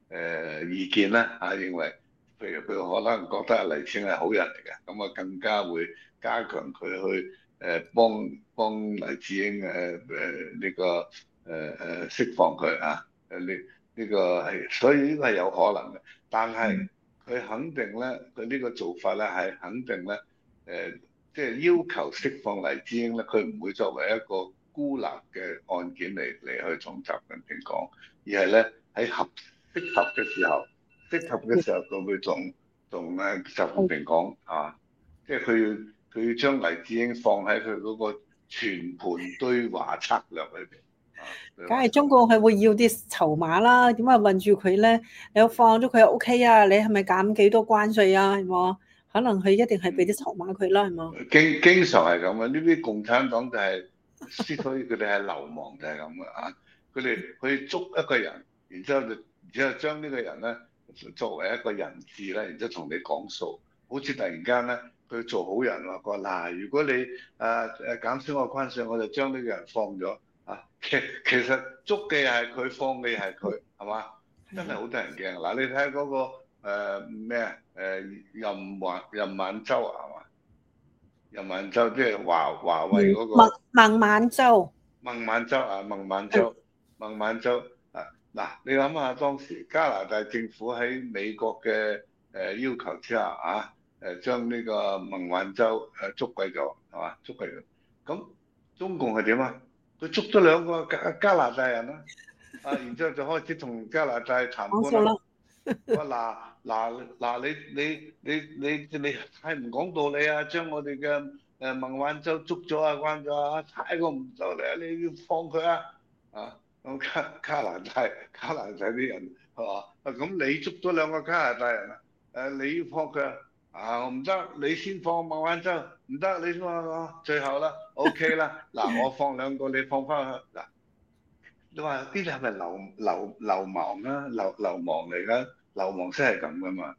意見啦嚇，認為譬如佢可能覺得黎智英係好人嚟嘅，咁啊更加會加強佢去幫黎智英呢個釋放佢啊，呢個係，所以呢個係有可能嘅，但係佢肯定咧，佢呢個做法咧係肯定咧即係要求釋放黎智英咧，佢唔會作為一個孤立嘅案件嚟去同習近平講，而係咧喺適合嘅時候，佢會同習近平講啊，即係佢要將黎智英放喺佢嗰個全盤對話策略裏邊啊。 梗係中國係會要啲籌碼啦，點解問住佢咧？你放咗佢 OK 啊？你係咪減幾多關稅啊？係嘛？可能佢一定係俾啲籌碼佢啦，係嘛？ 經常係咁啊！呢啲共產黨就係之所以佢哋係流氓就係咁嘅啊！佢哋去捉一個人，然之後將呢個人咧作為一個人質咧，然之後同你講數，好似突然間咧佢做好人話過嗱，如果你減少我關稅，我就將呢個人放咗啊！其實捉嘅係佢，放嘅係佢，係嘛？真係好得人驚嗱！你睇下嗰個咩啊？任晚舟啊，係嘛？任晚舟即係華為嗰個孟晚舟， 孟晚舟啊，孟晚舟啊，嗱，你諗下當時加拿大政府喺美國嘅要求之下啊，將呢個孟晚舟捉鬼咗，係嘛？捉鬼咗，咁中共係點啊？佢捉咗兩個加拿大人啦，然之後就開始同加拿大談判啦。話嗱，你太唔講道理啊！將我哋嘅孟晚舟捉咗啊，關咗啊，太過唔道理啊！你要放佢啊！咁加拿大啲人係嘛？咁你捉咗兩個加拿大人你要放佢我唔得，你先放孟晚舟，唔得你先放最後啦，OK 啦，嗱我放兩個，你放翻去嗱。你話呢啲係咪流氓啊？流氓嚟㗎，流氓先係咁噶嘛？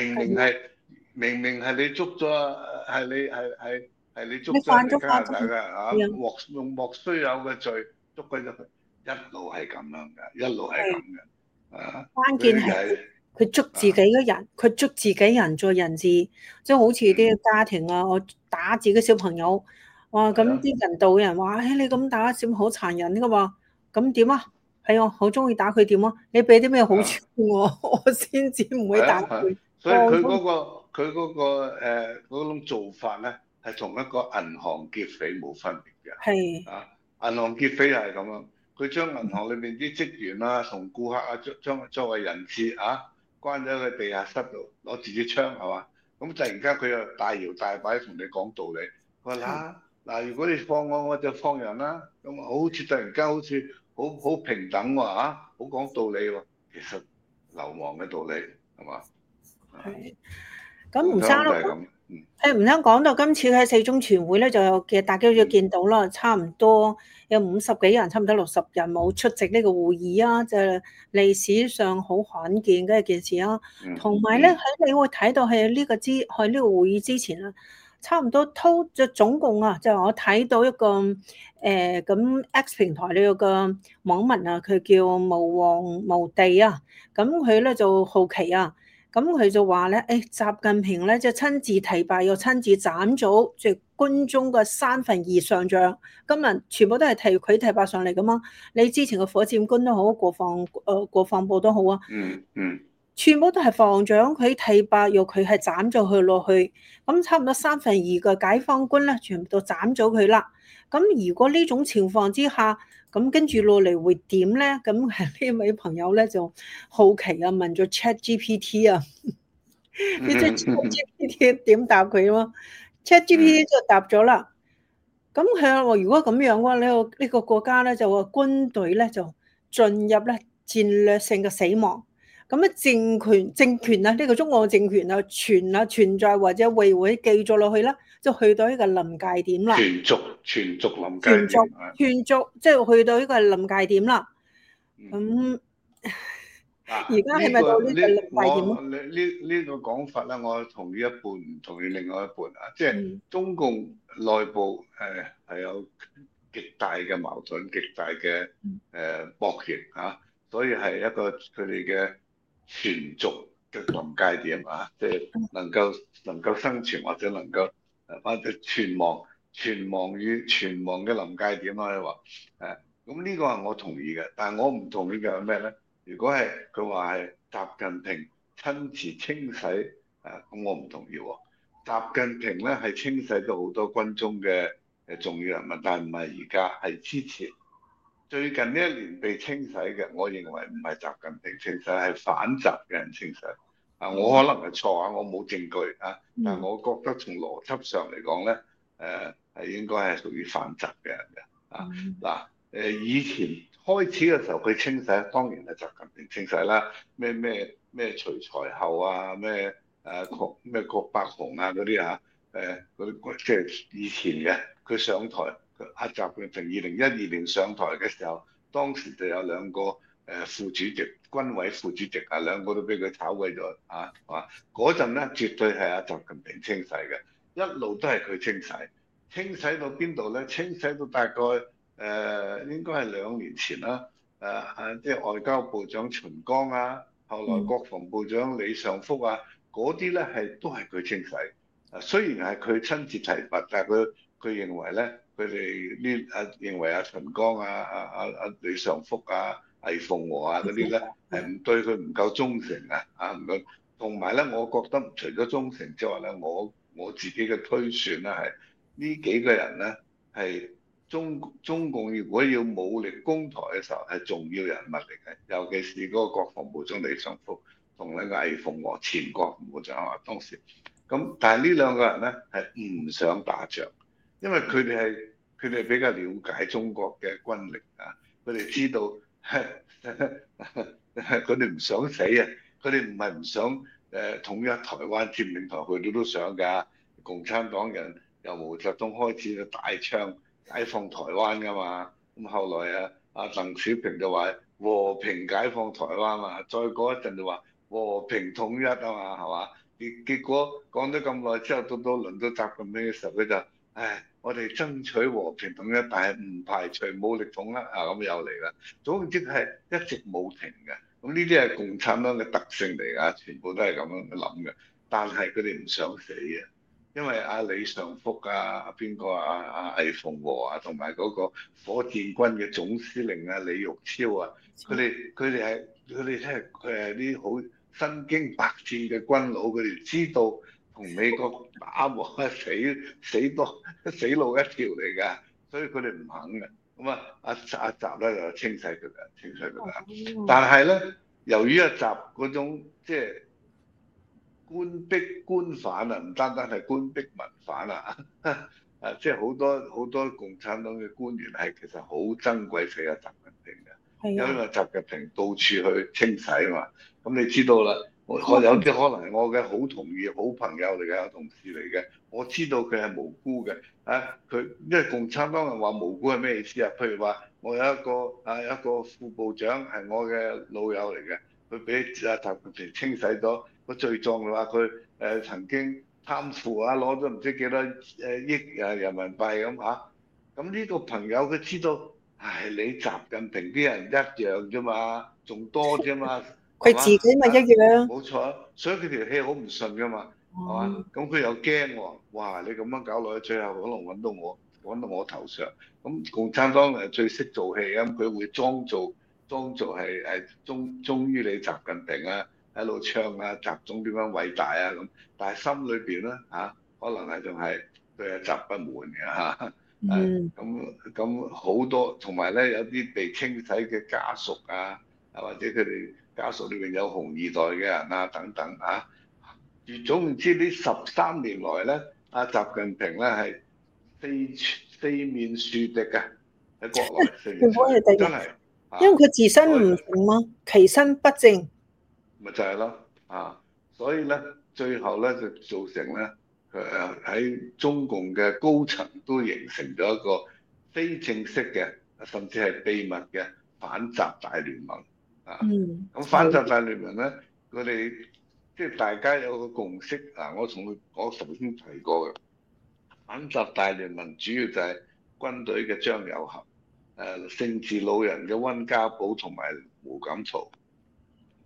明明係你捉咗，係你捉咗人哋加拿大嘅用莫須有嘅罪捉佢咗，一路係咁樣嘅，一路係咁嘅關鍵係佢捉自己嘅人，佢捉自己人做人質，即係好似啲家庭啊，我打自己小朋友，哇咁啲人道嘅人話，你咁打小好殘忍㗎嘛？咁點啊？係我好中意打佢點啊？你俾啲咩好處我先至唔會打佢。 所以佢嗰種做法咧，係同一個銀行劫匪冇分別嘅。 係銀行劫匪又係咁樣，佢將銀行裏面啲職員啊同顧客將作為人質關咗喺地下室度，攞住支槍係嘛？咁突然間佢又大搖大擺同你講道理，佢話嗱，如果你放我就放人啦。咁好似突然間好似好平等喎好講道理喎。其實流氓嘅道理係嘛？ 係。咁吳生咯，吳生講到今次喺四中全會咧，其實大家都見到啦，差唔多有50幾人，差唔多60人冇出席呢個會議啊，就係歷史上好罕見嘅一件事啊。同埋咧，喺你會睇到喺呢個會議之前啊，差唔多總共啊，就我睇到一個咁 X 平台呢個網民啊，佢叫無王無地啊，咁佢咧就好奇啊。咁佢就話咧，習近平咧就親自提拔又親自斬咗即係軍中嘅2/3上將，今日全部都係佢提拔上嚟噶嘛。你之前嘅火箭軍都好，國防部都好啊，全部都係防長，佢提拔又佢係斬咗佢落去，咁差唔多2/3嘅解放軍咧，全部都斬咗佢啦。咁如果呢種情況之下，咁跟住落嚟會點咧？咁呢位朋友咧就好奇啊，問咗 ChatGPT 啊，你知 ChatGPT 點答佢啊？ChatGPT 就答咗啦。咁佢話如果咁樣嘅話，呢個國家咧就話軍隊咧就進入咧戰略性嘅死亡。咁政權啊，呢個中國政權啊存在或者會繼續落去啦，就去到一個臨界點啦。 全族臨界點， 全族即係去到呢個臨界點啦。咁而家係咪到呢個臨界點？ 呢個講法咧，我同意一半，唔同意另外一半即係中共內部係有極大嘅矛盾、極大嘅博弈所以係一個佢哋嘅全族嘅臨界點啊，即係能夠生存或者能夠或者存亡嘅臨界點可以話誒，咁呢個係我同意嘅，但係我唔同意嘅係咩咧？如果係佢話係習近平親自清洗咁我唔同意喎。習近平咧係清洗咗好多軍中嘅重要人物，但係唔係而家，係之前。最近呢一年被清洗嘅，我認為唔係習近平清洗，係反習嘅人清洗。我可能係錯啊，我冇證據啊，但係我覺得從邏輯上嚟講咧，係應該係屬於反習嘅人嘅。嗱以前開始嘅時候佢清洗，當然係習近平清洗啦。咩徐才厚啊，郭伯雄啊嗰啲嗰啲即係以前嘅佢上台。阿習近平2012年上台嘅時候，當時就有兩個副主席，軍委副主席兩個都俾佢炒鬼咗係嘛？嗰陣咧絕對係阿習近平清洗嘅，一路都係佢清洗，清洗到邊度咧？清洗到大概應該係2年前啦，即係外交部長秦剛後來國防部長李尚福嗰啲咧都係佢清洗。雖然係佢親自提拔，但係佢認為咧。佢哋認為秦剛李尚福魏鳳和嗰啲咧係唔對佢唔夠忠誠唔夠，同埋咧，我覺得除咗忠誠之外咧，我自己嘅推算咧係呢幾個人咧係中共如果要武力攻台嘅時候係重要人物嚟嘅，尤其是嗰個國防部長李尚福同呢個魏鳳和前國防部長當時咁，但係呢兩個人咧係唔想打仗。因為佢哋比較了解中國嘅軍力佢哋知道佢哋唔想死佢哋唔係唔想統一台灣佔領台，佢哋都想㗎。共產黨人由毛澤東開始就大唱解放台灣㗎嘛，咁後來鄧小平就話和平解放台灣嘛，再過一陣就話和平統一嘛，係嘛？結果講咗咁耐之後，到輪到習近平嘅時候，佢就我哋爭取和平統一，但係唔排除武力統一咁又嚟啦。總之係一直冇停嘅。咁呢啲係共產黨嘅特性嚟㗎，全部都係咁樣諗嘅。但係佢哋唔想死因為李尚福邊個魏鳳和同埋嗰個火箭軍嘅總司令李玉超佢哋係啲好身經百戰嘅軍佬，佢哋知道同美國打和死路一條嚟㗎，所以佢哋唔肯嘅。咁阿習咧就清洗佢，但係咧由於阿習嗰種即係官逼官反唔單單係官逼民反即係好多共產黨嘅官員係其實好憎鬼死習近平嘅，因為習近平到處去清洗嘛。咁你知道啦，我有啲可能係我嘅好同意、好朋友嚟嘅、同事嚟嘅，我知道佢係無辜嘅佢因為共產黨人話無辜係咩意思譬如話我有一個副部長係我嘅老友嚟嘅，佢俾習近平清洗咗個罪狀嘅話，佢曾經貪腐攞咗唔知幾多億人民幣咁呢個朋友佢知道，你習近平啲人一樣啫嘛，仲多啫嘛， 佢自己咪一樣。 冇錯，所以佢條氣好唔順噶嘛，係嘛？咁佢又驚喎，哇！你咁樣搞落去，最後可能揾到我頭上。咁共產黨最識做戲佢會裝做係忠於你習近平喺度唱習總點樣偉大咁，但係心裏邊咧可能係仲係對阿習不滿嘅咁好多，同埋咧有啲被清洗嘅家屬或者佢哋家屬裏邊有紅二代嘅人等等總言之呢13年來咧，阿習近平咧係四面樹敵喺國內四面樹敵，真係因為佢自身唔正嘛，其身不正， 咪就係咯所以咧最後咧就造成咧喺中共嘅高層都形成咗一個非正式嘅，甚至係秘密嘅反習大聯盟咁反習大聯盟咧，佢哋即係大家有個共識我頭先提過嘅反習大聯盟主要就係軍隊嘅張又俠、政治老人嘅溫家寶同埋胡錦濤，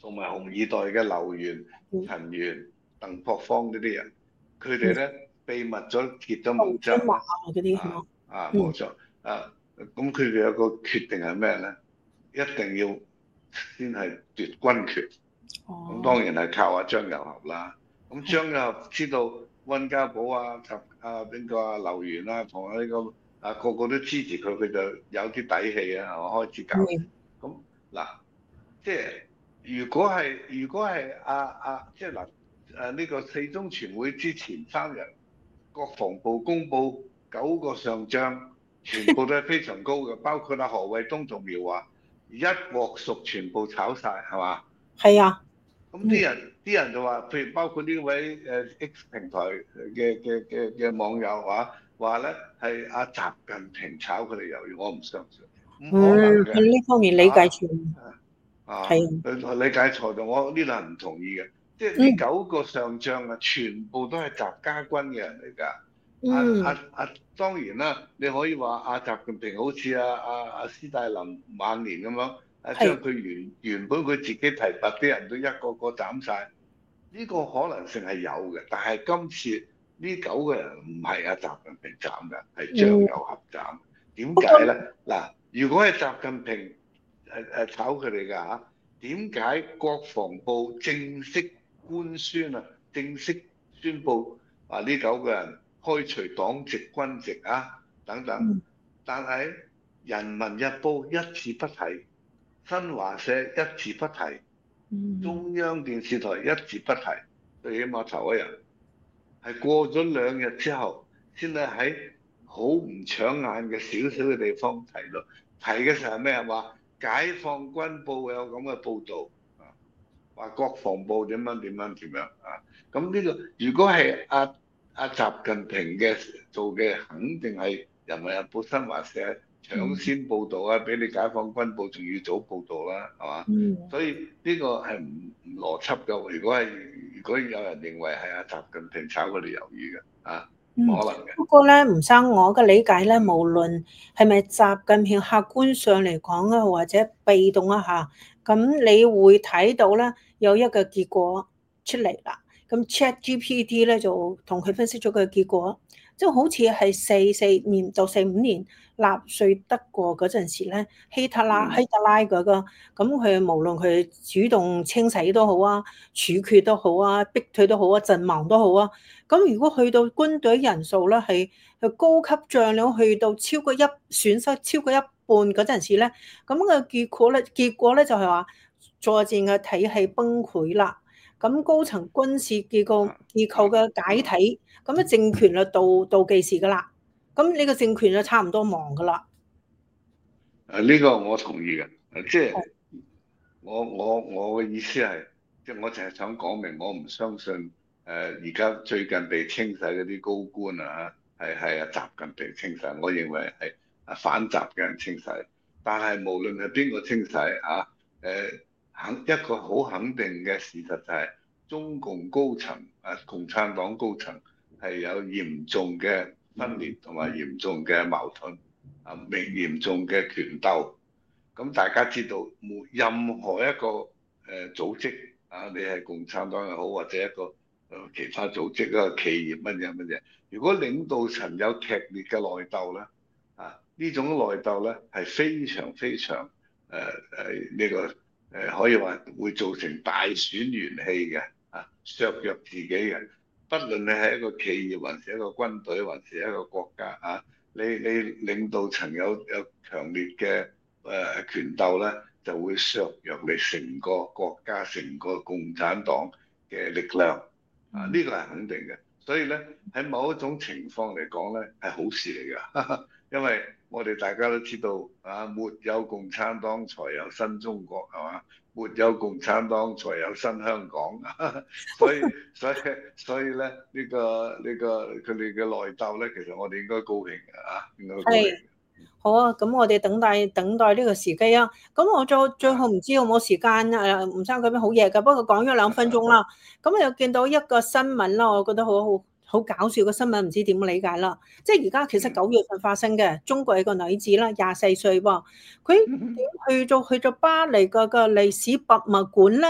同埋紅二代嘅劉源、陳元、鄧樸方呢啲人，佢哋咧秘密咗結咗盟之後咧， 嗰啲係嘛？ 冇錯咁佢哋有個決定係咩咧？一定要先係奪軍權。咁當然係靠阿張又俠啦。咁張又俠知道溫家寶邊個啊劉源啊，同呢個個個都支持佢，佢就有啲底氣啊，開始搞。咁嗱，即係如果係即係呢個四中全會之前3日，國防部公布9個上將，全部都係非常高嘅，包括何衛東同苗華，一鑊熟全部炒晒，係嘛？ 係啊。 咁啲人就話，譬如包括呢位X 平台嘅網友話咧係阿習近平炒佢哋魷魚，我唔相信，唔可能嘅。 喺呢方面理解錯。 佢理解錯咗，我呢度係唔同意嘅。即係呢9個上將啊，全部都係習家軍嘅人嚟㗎。當然啦，你可以話阿習近平好似阿斯大林晚年咁樣。將佢原本佢自己提拔啲人都一個個斬晒，呢個可能性係有嘅。但係今次呢9個人唔係阿習近平斬嘅，係張又俠斬。點解咧？嗱，如果係習近平炒佢哋㗎嚇，點解國防部正式官宣正式宣佈話呢9個人開除黨籍軍籍等等，但係人民日報一字不提，新華社一字不提，中央電視台一字不提，最起碼頭一日係過咗2日之後，先係喺好唔搶眼嘅小小嘅地方提到。提嘅時候係咩？話解放軍報有咁嘅報導話國防部點樣咁呢個如果係阿習近平嘅做嘅，肯定係人民日報、新華社搶先報導比你解放軍報仲要早報導啦，係嘛？所以呢個係唔邏輯嘅。如果有人認為係阿習近平炒佢哋魷魚嘅冇可能嘅。 不過咧，吳生，我嘅理解咧，無論係咪習近平客觀上嚟講啊，或者被動一下，咁你會睇到咧有一個結果出嚟啦。咁 ChatGPT 咧就同佢分析咗個結果，即係好似係44年到45年納粹德國嗰陣時咧，希特拉嗰個，咁佢無論佢主動清洗都好啊，處決都好啊，逼退都好啊，陣亡都好啊，咁如果去到軍隊人數咧係高級將領去到損失超過一半嗰陣時咧，咁個結果咧就係話作戰嘅體系崩潰啦。咁高層軍事結構嘅解體，咁政權就倒計時噶啦。咁呢個政權就差唔多亡噶啦。 呢個我同意嘅。即係我嘅意思係，即係我淨係想講明，我唔相信而家最近被清洗嗰啲高官係阿習近平清洗，我認為係反習嘅人清洗。但係無論係邊個清洗一個好肯定嘅事實就係中共高層共產黨高層係有嚴重嘅分裂同埋嚴重嘅矛盾嚴重嘅權鬥。咁大家知道，任何一個組織你係共產黨又好，或者一個其他組織一個企業乜嘢，如果領導層有劇烈嘅內鬥咧呢種內鬥咧係非常非常呢個可以話會造成大損元氣嘅削弱自己嘅。不論你係一個企業，還是一個軍隊，還是一個國家你領導層有強烈嘅權鬥咧，就會削弱你成個國家、成個共產黨嘅力量呢個係肯定嘅。所以咧喺某一種情況嚟講咧係好事嚟㗎，因為我哋大家都知道沒有共產黨才有新中國，係嘛？沒有共產黨才有新香港。所以咧呢個佢哋嘅內鬥咧，其實我哋應該高興嘅應該高興。 好啊，咁我哋等待呢個時機啊。咁我最後唔知有冇時間吳生嗰邊好夜㗎，不過講咗2分鐘啦。咁我又見到一個新聞啦，我覺得好搞笑嘅新聞，唔知點理解啦。即係而家其實9月份發生嘅，中國有個女子啦，24歲喎，佢去咗巴黎個歷史博物館咧，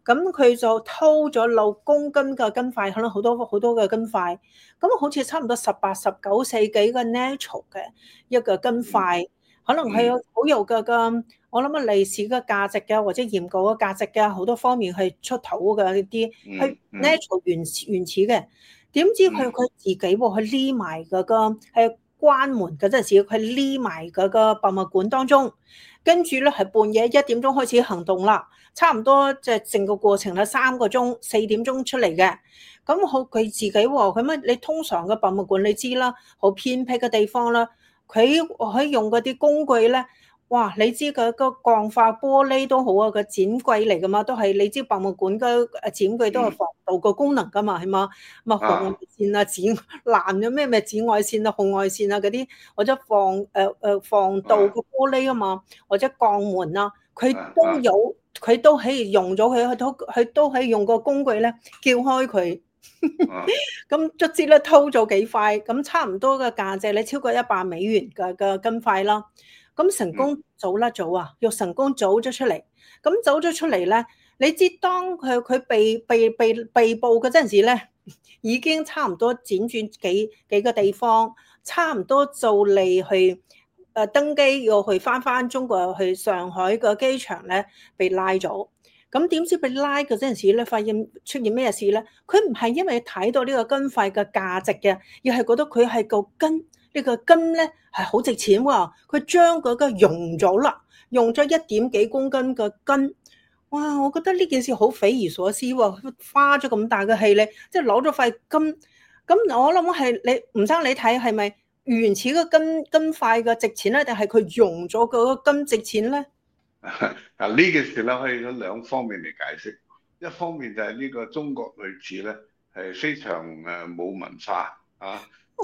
咁佢就偷咗6公斤嘅金塊，可能好多好多嘅金塊，咁好似差唔多18、19世紀嘅 natural 嘅一個金塊，可能係好有嘅我諗歷史嘅價值嘅，或者研究嘅價值嘅，好多方面係出頭嘅呢啲，係 natural 原始嘅。點知佢自己喎，佢匿埋嗰個係關門嗰陣時，佢匿埋嗰個博物館當中，跟住咧係半夜1點鐘開始行動啦，差唔多即係成個過程係3個鐘，4點鐘出嚟嘅。咁好佢自己喎，佢乜你通常嘅博物館你知啦，好偏僻嘅地方啦，佢可以用嗰啲工具咧。哇！你知個鋼化玻璃都好啊，個展櫃嚟噶嘛，都係你知博物館嘅展櫃都係防盜個功能噶嘛，係嘛？咁紅外線啊、藍咗咩紫外線啊、紅外線啊嗰啲，或者防盜個玻璃啊嘛，或者鋼門啊，佢都有，佢都可以用咗佢都可以用個工具咧撬開佢。咁卒之咧偷咗幾塊，咁差唔多嘅價值你超過$100嘅金塊啦。咁成功走甩咗啊！又成功走咗出嚟。咁走咗出嚟咧，你知當佢被捕嗰陣時咧，已經差唔多輾轉幾個地方，差唔多就嚟去登機要去翻中國去上海個機場咧，被拉咗。咁點知被拉嗰陣時咧，發現出現咩事咧？佢唔係因為睇到呢個金塊嘅價值嘅，而係覺得佢係個金。呢個金咧係好值錢喎，佢將嗰個熔咗啦，用咗1點幾公斤嘅金，哇！我覺得呢件事好匪夷所思喎，花咗咁大嘅氣力，即係攞咗塊金，咁我諗係你吳生你睇係咪原始嘅金塊嘅值錢咧，定係佢熔咗嗰個金值錢咧？ 嗱呢件事咧可以從兩方面嚟解釋，一方面就係呢個中國女子咧係非常冇文化啊，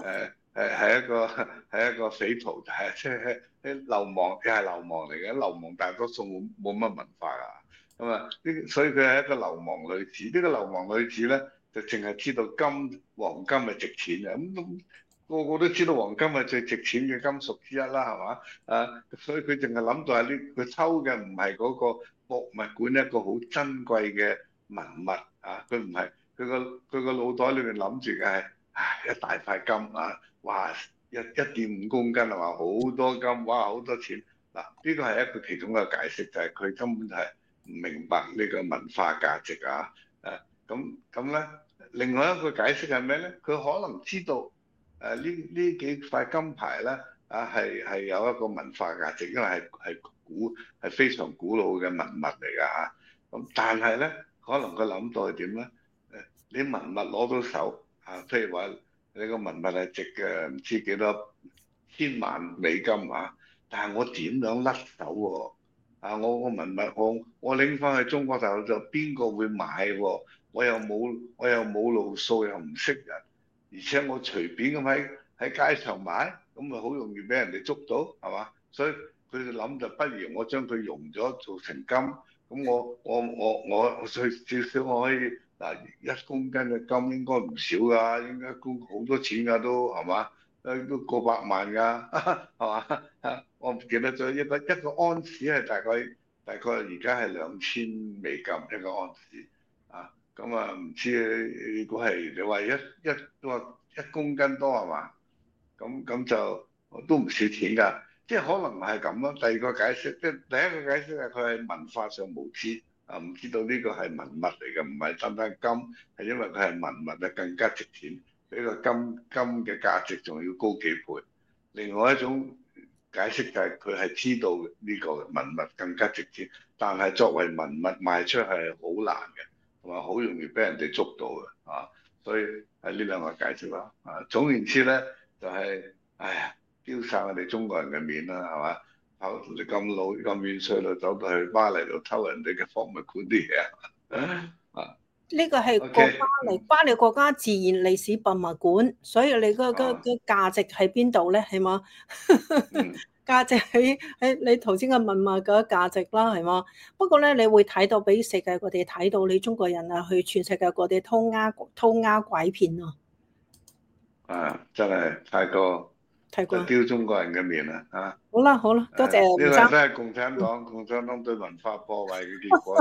係一個匪徒，係即係流亡，又係流亡嚟嘅。流亡大多數冇乜文化啊，咁啊，所以佢係一個流亡女子。呢個流亡女子咧就淨係知道黃金係值錢嘅，咁個個都知道黃金係最值錢嘅金屬之一啦，係嘛？啊，所以佢淨係諗到係佢抽嘅唔係嗰個博物館一個好珍貴嘅文物啊，佢唔係佢個腦袋裏面諗住嘅係一大塊金啊！哇，1.5公斤係嘛，好多金，哇，好多錢嗱，呢個係一個其中嘅解釋，就係佢根本就係唔明白呢個文化價值啊！咁咧，另外一個解釋係咩咧？佢可能知道呢幾塊金牌咧係有一個文化價值，因為係非常古老嘅文物嚟㗎嚇。咁但係咧，可能佢諗到係點咧？你文物攞到手譬如話你個文物係值嘅唔知幾多千萬美金啊，但係我點樣甩手喎？我個文物我拎翻去中國大陸就邊個會買喎？我又冇路數，又唔識人，而且我隨便咁喺街上買，咁咪好容易俾人哋捉到係嘛？所以佢哋諗就不如我將佢熔咗做成金，咁我最少我可以嗱1公斤嘅金應該唔少㗎，應該好多錢㗎都係嘛？都過百萬㗎係嘛？我唔記得咗一個安士係大概而家係2000美金一個安士啊，咁啊唔知如果係你話一公斤多係嘛？咁就都唔少錢㗎，即係可能係咁咯。第二個解釋，即係第一個解釋係佢係文化上無知啊，唔知道呢個係文物嚟嘅，唔係單單金，係因為佢係文物啊，更加值錢，比個金嘅價值仲要高幾倍。另外一種解釋就係佢係知道呢個文物更加值錢，但係作為文物賣出去係好難嘅，同埋好容易俾人哋捉到嘅啊，所以係呢兩個解釋啦。啊，總言之咧。就係，哎呀，丟晒我哋中國人嘅面啦，係嘛？你咁老咁遠歲度走到去巴黎度偷人哋嘅博物館啲嘢啊！ 呢個係國家嚟，巴黎國家自然歷史博物館，所以你個價值喺邊度咧？係嘛？價值喺你頭先嘅文物嘅價值啦，係嘛？不過咧，你會睇到俾世界各地睇到你中國人啊，去全世界各地偷呃拐騙啊！ 真係太過丟中國人嘅面啦！ 好啦，多謝吳生。 呢個真係共產黨對文化破壞嘅結果嚟嘅。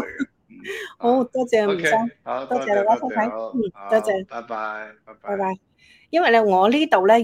好啊多謝吳 ，OK， 生， 好， 多謝你多謝多謝， 啦，輝輝， 好， 多好， 謝， 拜拜，拜拜。 拜拜。因為咧，我呢度咧。